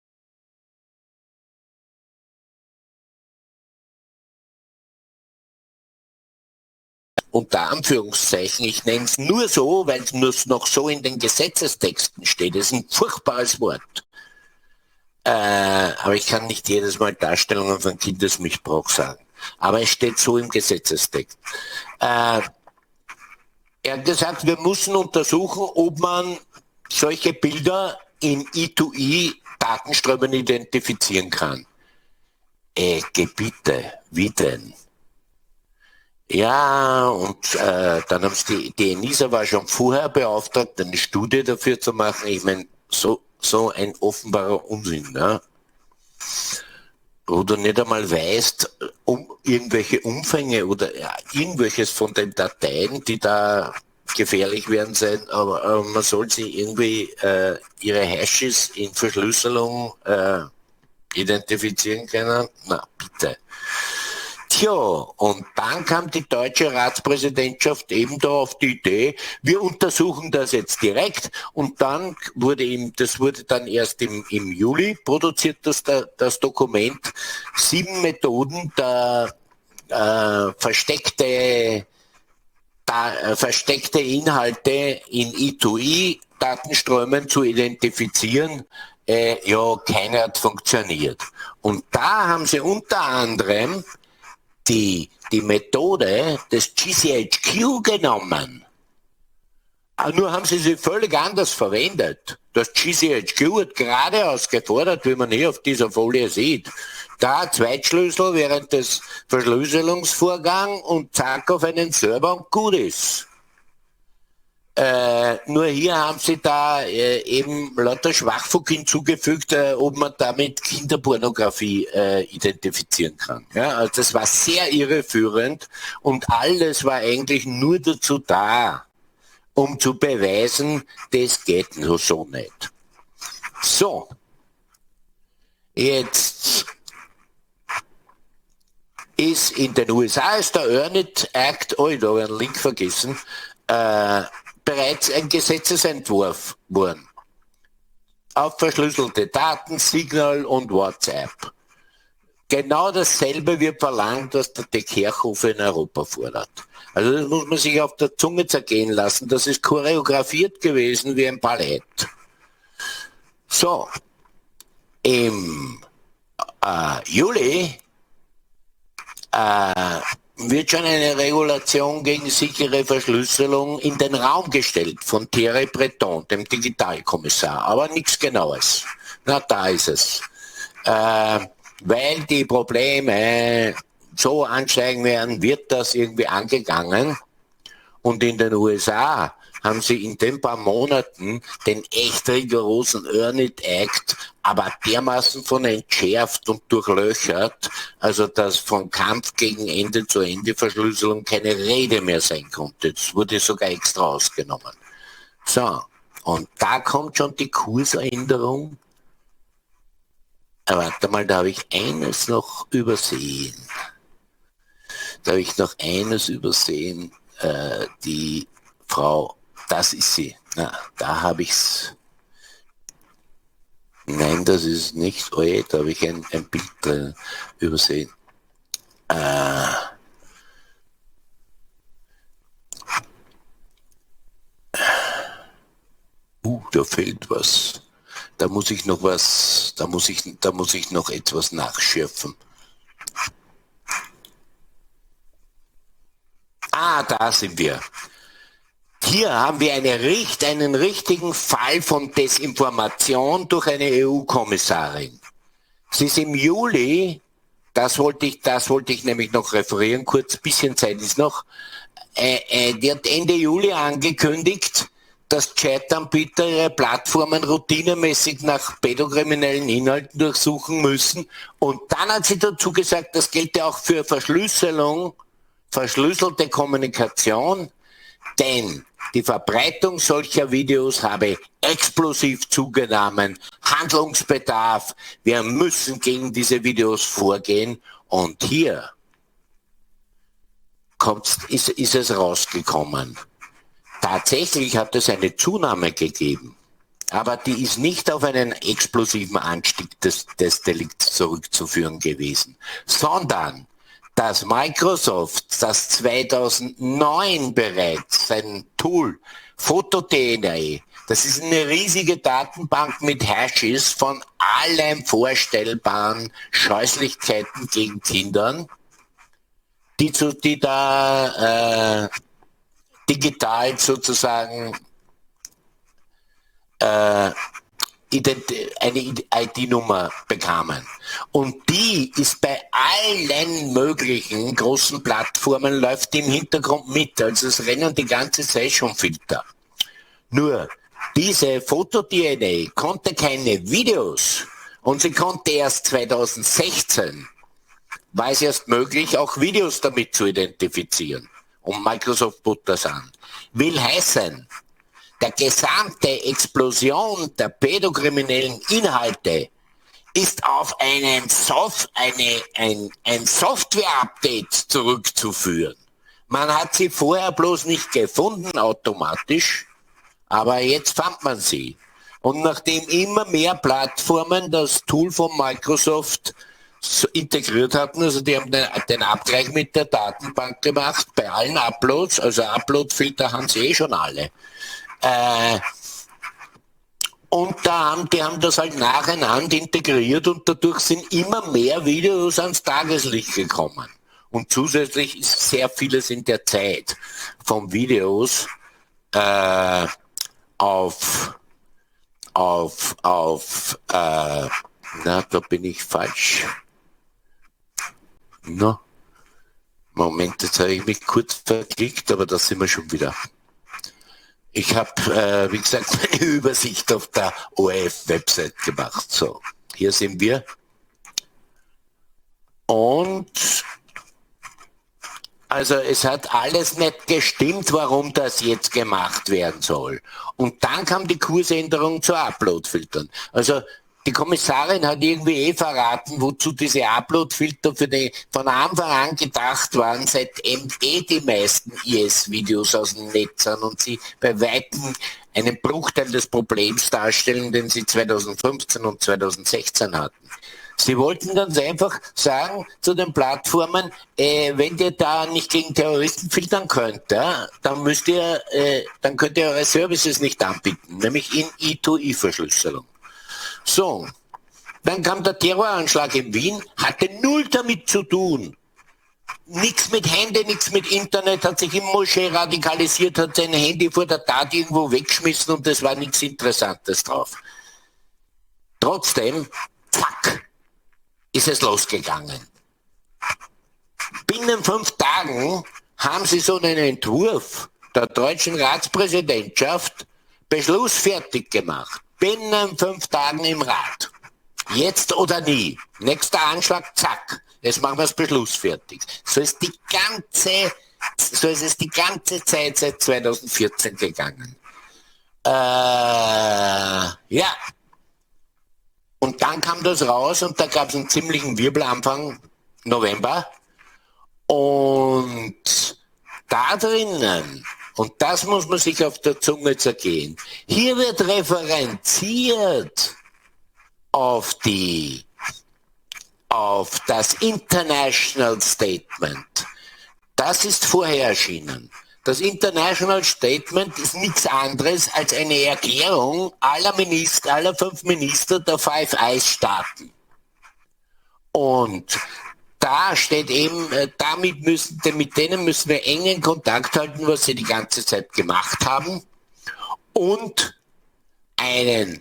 unter Anführungszeichen, ich nenne es nur so, weil es nur noch so in den Gesetzestexten steht. Das ist ein furchtbares Wort. Äh, aber ich kann nicht jedes Mal Darstellungen von Kindesmissbrauch sagen. Aber es steht so im Gesetzestext. Äh, er hat gesagt, wir müssen untersuchen, ob man solche Bilder in I zwei I-Datenströmen identifizieren kann. Äh, Gebiete, wie denn? Ja, und äh, dann haben sie die, die ENISA war schon vorher beauftragt, eine Studie dafür zu machen. Ich meine, so, so ein offenbarer Unsinn, ne? Wo du nicht einmal weißt, um irgendwelche Umfänge oder ja, irgendwelches von den Dateien, die da gefährlich werden sein, aber, aber man soll sie irgendwie äh, ihre Hashes in Verschlüsselung äh, identifizieren können. Na, bitte. Tja, und dann kam die deutsche Ratspräsidentschaft eben da auf die Idee, wir untersuchen das jetzt direkt und dann wurde ihm, das wurde dann erst im, im Juli produziert, das, das Dokument, sieben Methoden, der äh, versteckte, da, äh, versteckte Inhalte in I zwei I-Datenströmen zu identifizieren. Äh, ja, keine hat funktioniert. Und da haben sie unter anderem Die, die Methode des G C H Q genommen. Nur haben sie sie völlig anders verwendet. Das G C H Q hat geradeaus gefordert, wie man hier auf dieser Folie sieht. Da Zweitschlüssel während des Verschlüsselungsvorgangs und zack auf einen Server und gut ist. Äh, nur hier haben sie da äh, eben lauter Schwachfug hinzugefügt, äh, ob man damit Kinderpornografie äh, identifizieren kann. Ja, also das war sehr irreführend und alles war eigentlich nur dazu da, um zu beweisen, das geht nur so nicht. So, jetzt ist in den U S A ist der EarnIT Act, oh, da habe ich einen Link vergessen, äh, bereits ein Gesetzesentwurf worden. Auf verschlüsselte Daten, Signal und WhatsApp. Genau dasselbe wird verlangt, was der De Kerchove in Europa fordert. Also das muss man sich auf der Zunge zergehen lassen. Das ist choreografiert gewesen wie ein Ballett. So, im äh, Juli äh, wird schon eine Regulation gegen sichere Verschlüsselung in den Raum gestellt von Thierry Breton, dem Digitalkommissar, aber nichts Genaues. Na, da ist es. Äh, weil die Probleme so ansteigen werden, wird das irgendwie angegangen. Und in den U S A haben sie in den paar Monaten den echt rigorosen EarnIT Act aber dermaßen von entschärft und durchlöchert, also dass vom Kampf gegen Ende zu Ende Verschlüsselung keine Rede mehr sein konnte. Das wurde sogar extra ausgenommen. So, und da kommt schon die Kursänderung. Aber warte mal, da habe ich eines noch übersehen. Da habe ich noch eines übersehen, äh, die Frau, das ist sie. Na, da habe ich es. Nein, das ist nicht. Oh je, da habe ich ein, ein Bild drin übersehen. Äh, uh, da fehlt was. Da muss ich noch was, da muss ich, da muss ich noch etwas nachschärfen. Ah, da sind wir. Hier haben wir eine, einen richtigen Fall von Desinformation durch eine E U-Kommissarin. Sie ist im Juli, das wollte ich, das wollte ich nämlich noch referieren, kurz, bisschen Zeit ist noch, äh, äh, die hat Ende Juli angekündigt, dass Chatanbieter ihre Plattformen routinemäßig nach pädokriminellen Inhalten durchsuchen müssen. Und dann hat sie dazu gesagt, das gelte auch für Verschlüsselung, verschlüsselte Kommunikation, denn die Verbreitung solcher Videos habe explosiv zugenommen, Handlungsbedarf, wir müssen gegen diese Videos vorgehen und hier kommt's, ist, ist es rausgekommen. Tatsächlich hat es eine Zunahme gegeben, aber die ist nicht auf einen explosiven Anstieg des, des Delikts zurückzuführen gewesen, sondern dass Microsoft, das zweitausendneun bereits sein Tool Photo-D N A, das ist eine riesige Datenbank mit Hashes von allen vorstellbaren Scheußlichkeiten gegen Kindern, die, zu, die da äh, digital sozusagen äh, eine I D-Nummer bekamen. Und die ist bei allen möglichen großen Plattformen, läuft im Hintergrund mit. Also es rennen die ganze Zeit schon Filter. Nur, diese Foto-D N A konnte keine Videos und sie konnte erst zweitausendsechzehn, war es erst möglich, auch Videos damit zu identifizieren. Und Microsoft bot das an. Will heißen, der gesamte Explosion der pädokriminellen Inhalte ist auf einen Soft, eine, ein, ein Software-Update zurückzuführen. Man hat sie vorher bloß nicht gefunden automatisch, aber jetzt fand man sie. Und nachdem immer mehr Plattformen das Tool von Microsoft so integriert hatten, also die haben den, den Abgleich mit der Datenbank gemacht, bei allen Uploads, also Upload-Filter haben sie eh schon alle. Äh, und da haben, die haben das halt nacheinander integriert und dadurch sind immer mehr Videos ans Tageslicht gekommen. Und zusätzlich ist sehr vieles in der Zeit von Videos äh, auf, auf, auf, äh, na, da bin ich falsch. No. Moment, jetzt habe ich mich kurz verklickt, aber da sind wir schon wieder. Ich habe, äh, wie gesagt, eine Übersicht auf der O R F-Website gemacht. So, hier sind wir. Und also es hat alles nicht gestimmt, warum das jetzt gemacht werden soll. Und dann kam die Kursänderung zu Upload-Filtern. Also die Kommissarin hat irgendwie eh verraten, wozu diese Upload-Filter für die von Anfang an gedacht waren, seitdem eh die meisten I S-Videos aus dem Netz sind und sie bei Weitem einen Bruchteil des Problems darstellen, den sie zweitausendfünfzehn und zweitausendsechzehn hatten. Sie wollten ganz einfach sagen zu den Plattformen, äh, wenn ihr da nicht gegen Terroristen filtern könnt, ja, dann müsst ihr, äh, dann könnt ihr eure Services nicht anbieten, nämlich in I zwei I-Verschlüsselung. So, dann kam der Terroranschlag in Wien, hatte null damit zu tun. Nichts mit Handy, nichts mit Internet, hat sich im Moschee radikalisiert, hat sein Handy vor der Tat irgendwo weggeschmissen und es war nichts Interessantes drauf. Trotzdem, zack, ist es losgegangen. Binnen fünf Tagen haben sie so einen Entwurf der deutschen Ratspräsidentschaft beschlussfertig gemacht. Binnen fünf Tagen im Rat. Jetzt oder nie. Nächster Anschlag, zack. Jetzt machen wir es beschlussfertig. So ist die ganze, so ist es die ganze Zeit seit zweitausendvierzehn gegangen. Äh, ja. Und dann kam das raus und da gab es einen ziemlichen Wirbel Anfang November. Und da drinnen, und das muss man sich auf der Zunge zergehen, hier wird referenziert auf die, auf das International Statement. Das ist vorher erschienen. Das International Statement ist nichts anderes als eine Erklärung aller Minister, aller fünf Minister der Five Eyes Staaten. Und da steht eben, damit müssen, mit denen müssen wir engen Kontakt halten, was sie die ganze Zeit gemacht haben, und einen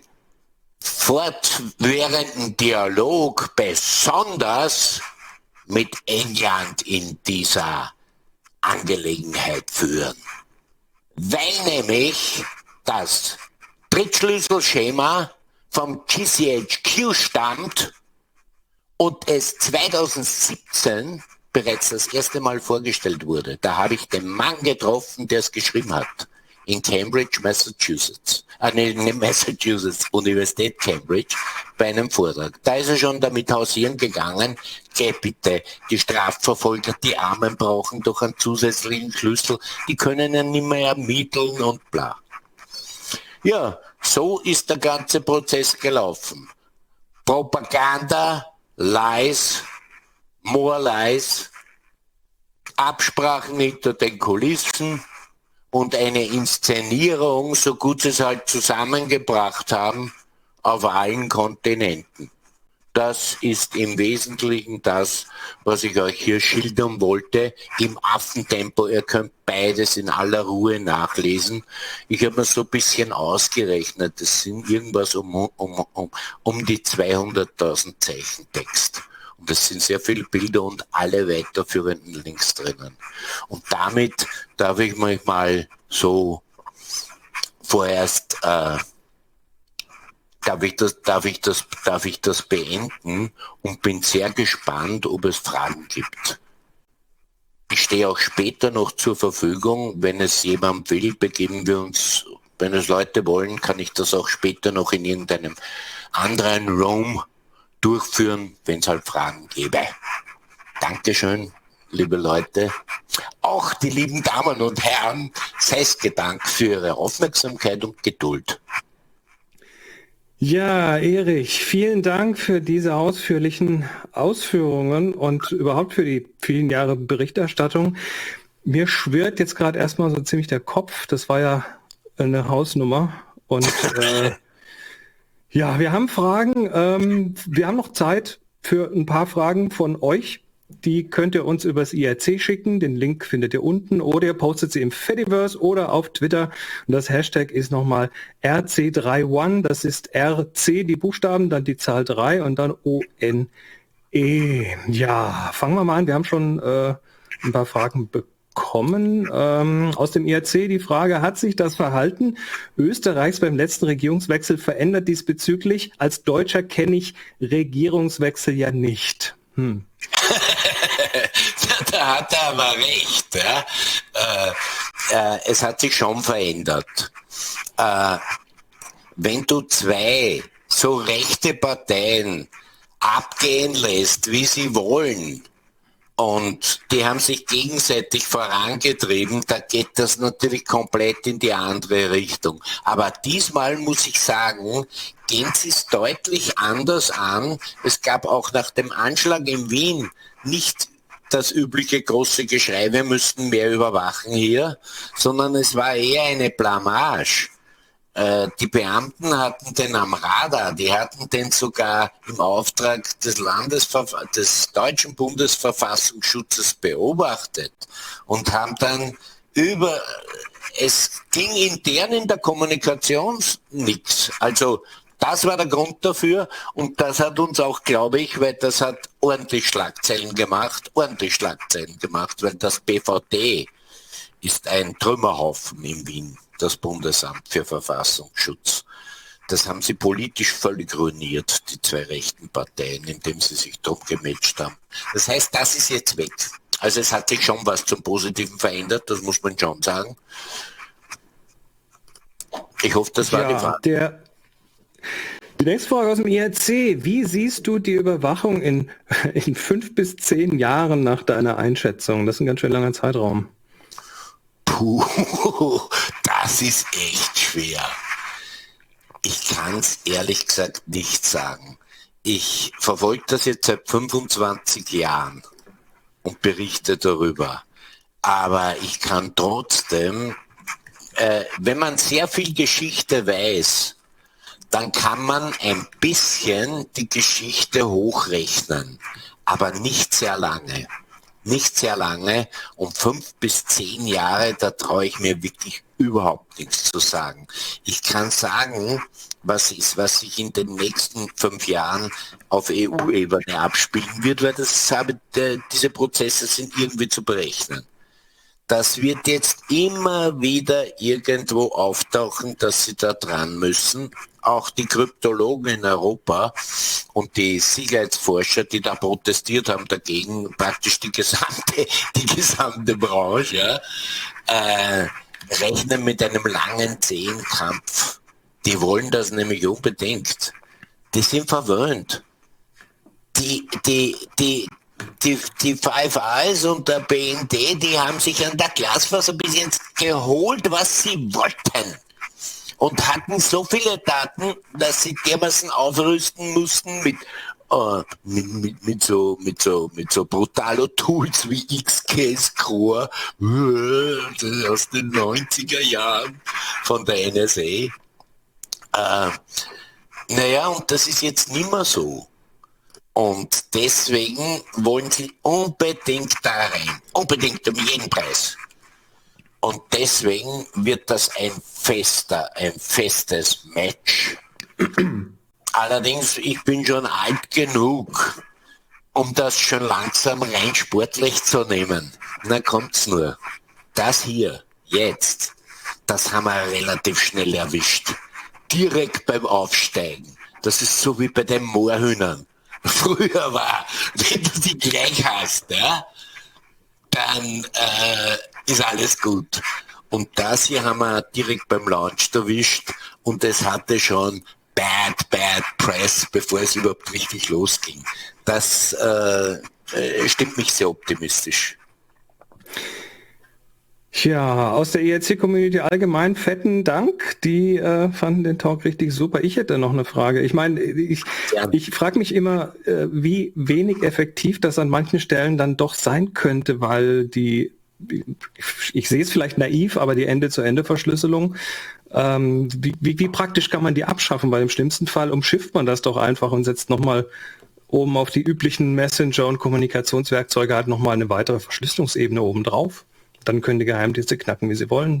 fortwährenden Dialog besonders mit England in dieser Angelegenheit führen. Weil nämlich das Drittschlüsselschema vom G C H Q stammt und es zweitausendsiebzehn bereits das erste Mal vorgestellt wurde. Da habe ich den Mann getroffen, der es geschrieben hat, in Cambridge, Massachusetts. Ah, nee, nicht Massachusetts, Universität Cambridge, bei einem Vortrag. Da ist er schon damit hausieren gegangen, geh bitte, die Strafverfolger, die Armen brauchen doch einen zusätzlichen Schlüssel, die können ja nicht mehr ermitteln und bla. Ja, so ist der ganze Prozess gelaufen. Propaganda, Lies, more Lies, Absprachen hinter den Kulissen und eine Inszenierung, so gut sie es halt zusammengebracht haben, auf allen Kontinenten. Das ist im Wesentlichen das, was ich euch hier schildern wollte, im Affentempo. Ihr könnt beides in aller Ruhe nachlesen. Ich habe mir so ein bisschen ausgerechnet, das sind irgendwas um, um, um, um die zweihunderttausend Zeichen Text. Und das sind sehr viele Bilder und alle weiterführenden Links drinnen. Und damit darf ich mich mal so vorerst, äh, darf ich das, darf ich das, darf ich das beenden und bin sehr gespannt, ob es Fragen gibt. Ich stehe auch später noch zur Verfügung, wenn es jemand will, begeben wir uns, wenn es Leute wollen, kann ich das auch später noch in irgendeinem anderen Room durchführen, wenn es halt Fragen gäbe. Dankeschön, liebe Leute. Auch die lieben Damen und Herren, sei es gedankt für Ihre Aufmerksamkeit und Geduld. Ja, Erich, vielen Dank für diese ausführlichen Ausführungen und überhaupt für die vielen Jahre Berichterstattung. Mir schwirrt jetzt gerade erstmal so ziemlich der Kopf. Das war ja eine Hausnummer. Und äh, ja, wir haben Fragen. Ähm, wir haben noch Zeit für ein paar Fragen von euch. die könnt ihr uns übers I R C schicken. Den Link findet ihr unten. Oder ihr postet sie im Fediverse oder auf Twitter. Und das Hashtag ist nochmal R C drei One. Das ist R C, die Buchstaben, dann die Zahl drei und dann O N E. Ja, fangen wir mal an. Wir haben schon äh, ein paar Fragen bekommen. Ähm, aus dem I R C die Frage, hat sich das Verhalten Österreichs beim letzten Regierungswechsel verändert diesbezüglich? Als Deutscher kenne ich Regierungswechsel ja nicht. Hm. Da hat er aber recht. Ja? Äh, äh, es hat sich schon verändert. Äh, wenn du zwei so rechte Parteien abgehen lässt, wie sie wollen, und die haben sich gegenseitig vorangetrieben, da geht das natürlich komplett in die andere Richtung. Aber diesmal muss ich sagen, gehen sie es deutlich anders an. Es gab auch nach dem Anschlag in Wien nicht das übliche große Geschrei, wir müssten mehr überwachen hier, sondern es war eher eine Blamage. Die Beamten hatten den am Radar, die hatten den sogar im Auftrag des Landesverfa- des deutschen Bundesverfassungsschutzes beobachtet und haben dann über, es ging intern in der Kommunikation nichts. Also das war der Grund dafür und das hat uns auch, glaube ich, weil das hat ordentlich Schlagzeilen gemacht, ordentlich Schlagzeilen gemacht, weil das B V D ist ein Trümmerhaufen in Wien. Das Bundesamt für Verfassungsschutz. Das haben sie politisch völlig ruiniert, die zwei rechten Parteien, indem sie sich drum gematcht haben. Das heißt, das ist jetzt weg. Also es hat sich schon was zum Positiven verändert, das muss man schon sagen. Ich hoffe, das war ja, die Frage. Der, die nächste Frage aus dem I R C. Wie siehst du die Überwachung in, in fünf bis zehn Jahren nach deiner Einschätzung? Das ist ein ganz schön langer Zeitraum. Puh, das ist echt schwer. Ich kann es ehrlich gesagt nicht sagen. Ich verfolge das jetzt seit fünfundzwanzig Jahren und berichte darüber. Aber ich kann trotzdem, äh, wenn man sehr viel Geschichte weiß, dann kann man ein bisschen die Geschichte hochrechnen, aber nicht sehr lange. Nicht sehr lange, um fünf bis zehn Jahre, da traue ich mir wirklich überhaupt nichts zu sagen. Ich kann sagen, was ist, was sich in den nächsten fünf Jahren auf E U-Ebene abspielen wird, weil das habe, diese Prozesse sind irgendwie zu berechnen. Das wird jetzt immer wieder irgendwo auftauchen, dass sie da dran müssen. Auch die Kryptologen in Europa und die Sicherheitsforscher, die da protestiert haben dagegen, praktisch die gesamte, die gesamte Branche, ja, äh, rechnen mit einem langen, zähen Kampf. Die wollen das nämlich unbedingt. Die sind verwöhnt. Die, die, die, die, die Five Eyes und der B N D, die haben sich an der Glasfaser bis jetzt geholt, was sie wollten. Und hatten so viele Daten, dass sie dermaßen aufrüsten mussten mit, äh, mit, mit, mit, so, mit, so, mit so Brutalo-Tools wie X-Case-Core äh, aus den neunziger Jahren von der N S A. Äh, naja, und das ist jetzt nicht mehr so. Und deswegen wollen sie unbedingt da rein. Unbedingt um jeden Preis. Und deswegen wird das ein fester, ein festes Match. Allerdings, ich bin schon alt genug, um das schon langsam rein sportlich zu nehmen. Na kommt's nur. Das hier, jetzt, das haben wir relativ schnell erwischt. Direkt beim Aufsteigen. Das ist so wie bei den Moorhühnern. Früher war, wenn du die gleich hast, ja, dann äh, ist alles gut. Und das hier haben wir direkt beim Launch erwischt und es hatte schon bad, bad press, bevor es überhaupt richtig losging. Das äh, stimmt mich sehr optimistisch. Ja, aus der I R C-Community allgemein fetten Dank. Die äh, fanden den Talk richtig super. Ich hätte noch eine Frage. Ich meine, ich, ja. ich frage mich immer, äh, wie wenig effektiv das an manchen Stellen dann doch sein könnte, weil die, ich, ich sehe es vielleicht naiv, aber die Ende-zu-Ende-Verschlüsselung, ähm, wie, wie, wie praktisch kann man die abschaffen? Weil im schlimmsten Fall umschifft man das doch einfach und setzt nochmal oben auf die üblichen Messenger- und Kommunikationswerkzeuge halt nochmal eine weitere Verschlüsselungsebene oben drauf. Dann können die Geheimdienste knacken, wie sie wollen.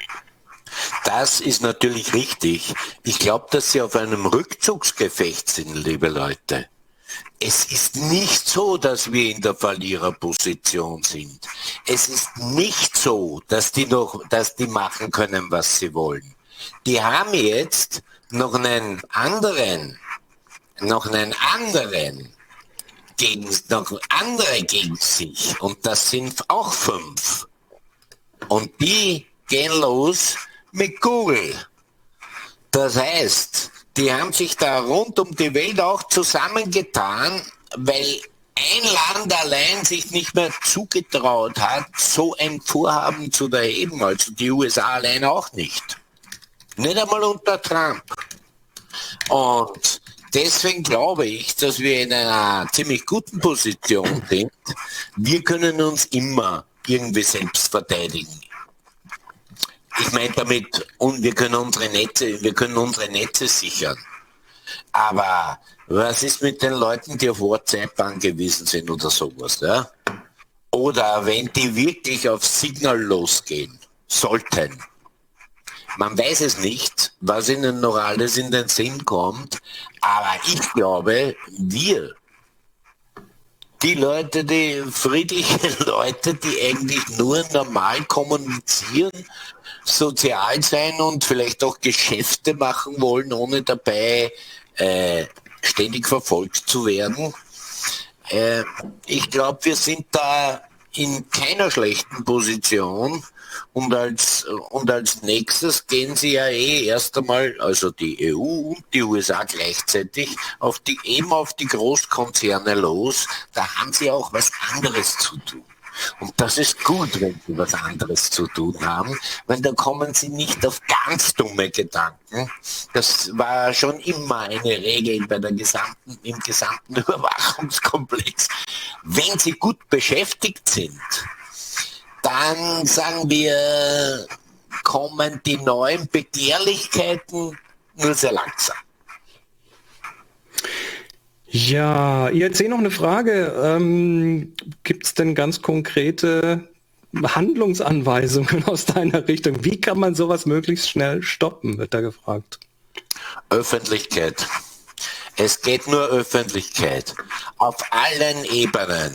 Das ist natürlich richtig. Ich glaube, dass Sie auf einem Rückzugsgefecht sind, liebe Leute. Es ist nicht so, dass wir in der Verliererposition sind. Es ist nicht so, dass die noch, dass die machen können, was sie wollen. Die haben jetzt noch einen anderen, noch einen anderen, gegen, noch andere gegen sich. Und das sind auch fünf. Und die gehen los mit Google. Das heißt, die haben sich da rund um die Welt auch zusammengetan, weil ein Land allein sich nicht mehr zugetraut hat, so ein Vorhaben zu erheben, also die U S A allein auch nicht. Nicht einmal unter Trump. Und deswegen glaube ich, dass wir in einer ziemlich guten Position sind. Wir können uns immer irgendwie selbst verteidigen. Ich meine damit, und wir können unsere Netze, wir können unsere Netze sichern. Aber was ist mit den Leuten, die auf WhatsApp angewiesen sind oder sowas? Ja? Oder wenn die wirklich auf Signal losgehen sollten. Man weiß es nicht, was ihnen noch alles in den Sinn kommt, aber ich glaube, wir, die Leute, die friedlichen Leute, die eigentlich nur normal kommunizieren, sozial sein und vielleicht auch Geschäfte machen wollen, ohne dabei äh, ständig verfolgt zu werden. Äh, ich glaube, wir sind da in keiner schlechten Position und als, und als nächstes gehen sie ja eh erst einmal, also die E U und die U S A gleichzeitig, auf die, eben auf die Großkonzerne los. Da haben sie auch was anderes zu tun. Und das ist gut, wenn sie was anderes zu tun haben, weil da kommen sie nicht auf ganz dumme Gedanken. Das war schon immer eine Regel bei der gesamten, im gesamten Überwachungskomplex. Wenn sie gut beschäftigt sind, dann, sagen wir, kommen die neuen Begehrlichkeiten nur sehr langsam. Ja, I R C noch eine Frage. Ähm, gibt es denn ganz konkrete Handlungsanweisungen aus deiner Richtung? Wie kann man sowas möglichst schnell stoppen, wird da gefragt. Öffentlichkeit. Es geht nur Öffentlichkeit. Auf allen Ebenen.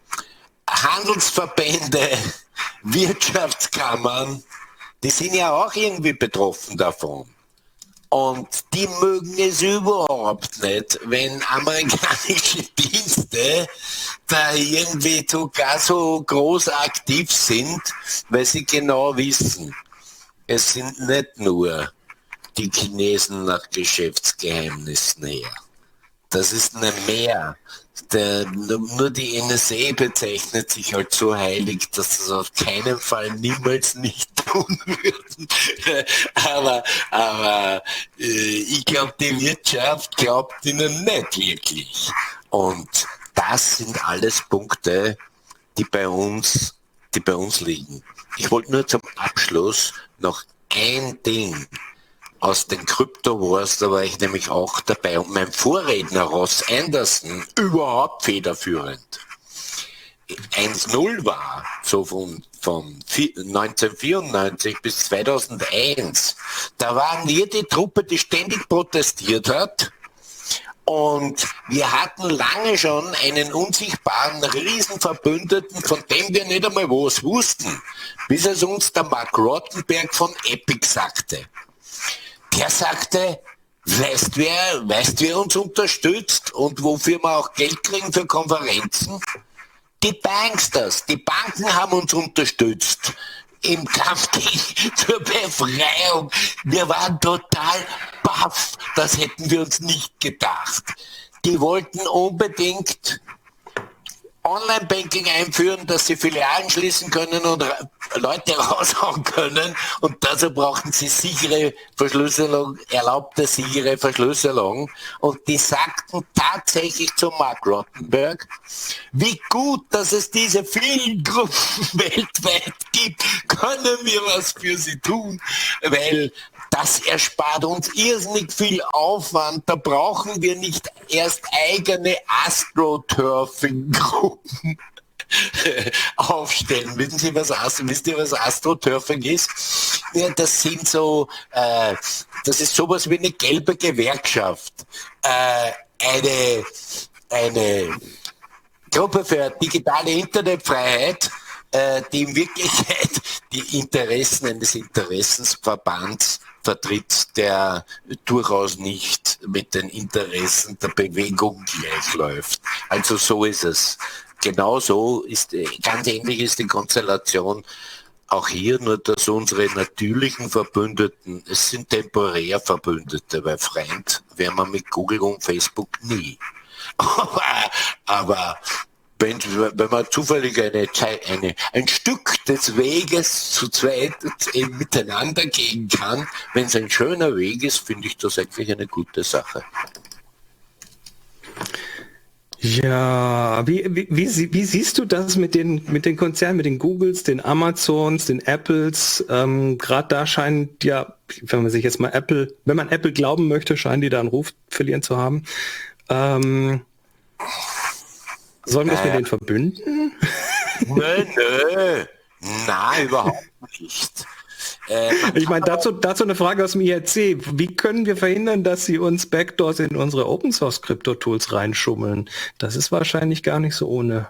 Handelsverbände, Wirtschaftskammern, die sind ja auch irgendwie betroffen davon. Und die mögen es überhaupt nicht, wenn amerikanische Dienste da irgendwie sogar so groß aktiv sind, weil sie genau wissen, es sind nicht nur die Chinesen nach Geschäftsgeheimnissen her. Das ist eine mehr. Der, nur die N S A bezeichnet sich halt so heilig, dass sie es auf keinen Fall niemals nicht tun würden. aber aber äh, ich glaube, die Wirtschaft glaubt ihnen nicht wirklich. Und das sind alles Punkte, die bei uns, die bei uns liegen. Ich wollte nur zum Abschluss noch ein Ding aus den Crypto Wars, da war ich nämlich auch dabei und mein Vorredner Ross Anderson überhaupt federführend. eins null war, so von, von neunzehnhundertvierundneunzig bis zweitausendeins. Da waren wir die Truppe, die ständig protestiert hat. Und wir hatten lange schon einen unsichtbaren Riesenverbündeten, von dem wir nicht einmal was wussten, bis es uns der Mark Rottenberg von Epic sagte. Der sagte, weißt wer, weißt wer uns unterstützt und wofür wir auch Geld kriegen für Konferenzen? Die Banksters, die Banken haben uns unterstützt im Kampf zur Befreiung. Wir waren total baff, das hätten wir uns nicht gedacht. Die wollten unbedingt Online-Banking einführen, dass sie Filialen schließen können und Leute raushauen können und dazu brauchten sie sichere Verschlüsselung, erlaubte sichere Verschlüsselung und die sagten tatsächlich zu Mark Rottenberg, wie gut, dass es diese vielen Gruppen weltweit gibt, können wir was für sie tun, weil das erspart uns irrsinnig viel Aufwand. Da brauchen wir nicht erst eigene Astroturfing-Gruppen aufstellen. Wissen Sie, was, Astro, wisst ihr, was Astroturfing ist? Ja, das sind so, äh, das ist sowas wie eine gelbe Gewerkschaft. Äh, eine, eine Gruppe für digitale Internetfreiheit, äh, die in Wirklichkeit die Interessen eines Interessensverbands vertritt, der durchaus nicht mit den Interessen der Bewegung gleichläuft. Also so ist es. Genau so ist, ganz ähnlich ist die Konstellation auch hier, nur dass unsere natürlichen Verbündeten, es sind temporär Verbündete, weil Freund wären wir mit Google und Facebook nie. Aber, aber wenn, wenn man zufällig eine, eine, ein Stück des Weges zu zweit miteinander gehen kann, wenn es ein schöner Weg ist, finde ich das eigentlich eine gute Sache. Ja, wie, wie, wie, wie siehst du das mit den, mit den Konzernen, mit den Googles, den Amazons, den Apples? Ähm, Gerade da scheint ja, wenn man sich jetzt mal Apple, wenn man Apple glauben möchte, scheinen die da einen Ruf verlieren zu haben. Ähm, sollen wir uns mit denen verbünden? Nö, nö, nein, überhaupt nicht. Äh, ich meine, dazu, dazu eine Frage aus dem I R C. Wie können wir verhindern, dass sie uns Backdoors in unsere Open-Source-Krypto-Tools reinschummeln? Das ist wahrscheinlich gar nicht so ohne.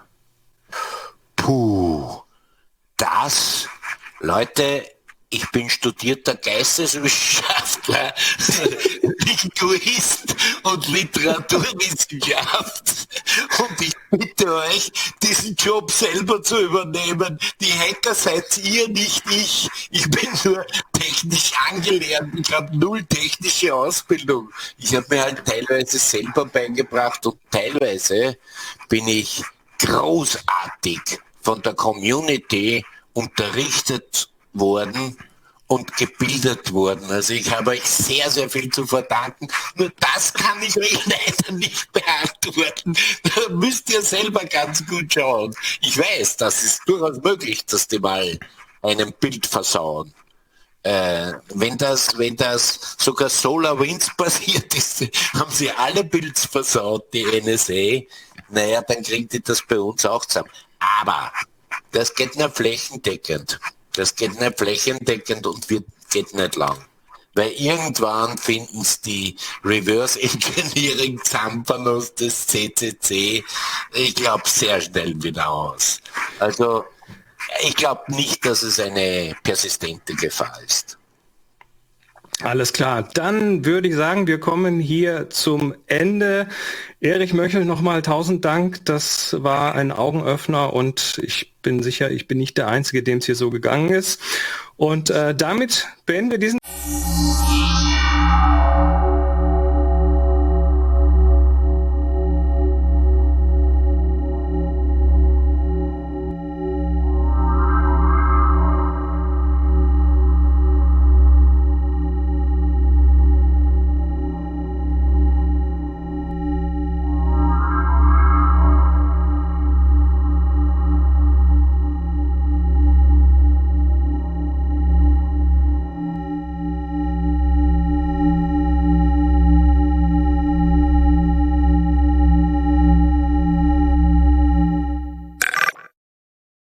Puh, das, Leute, ich bin studierter Geisteswissenschaftler, Linguist und Literaturwissenschaft und ich bitte euch, diesen Job selber zu übernehmen. Die Hacker seid ihr, nicht ich. Ich bin nur technisch angelernt. Ich habe null technische Ausbildung. Ich habe mir halt teilweise selber beigebracht und teilweise bin ich großartig von der Community unterrichtet worden und gebildet worden. Also ich habe euch sehr, sehr viel zu verdanken. Nur das kann ich euch leider nicht beantworten. Da müsst ihr selber ganz gut schauen. Ich weiß, das ist durchaus möglich, dass die mal einem Bild versauen. Äh, wenn das, wenn das sogar SolarWinds passiert ist, haben sie alle Builds versaut, die N S A. Naja, dann kriegt die das bei uns auch zusammen. Aber das geht nur flächendeckend. Das geht nicht flächendeckend und wird, geht nicht lang. Weil irgendwann finden es die Reverse Engineering Zampanos des C C C, ich glaube, sehr schnell wieder aus. Also ich glaube nicht, dass es eine persistente Gefahr ist. Alles klar, dann würde ich sagen, wir kommen hier zum Ende. Erich Möchel, nochmal tausend Dank, das war ein Augenöffner und ich bin sicher, ich bin nicht der Einzige, dem es hier so gegangen ist. Und äh, damit beenden wir diesen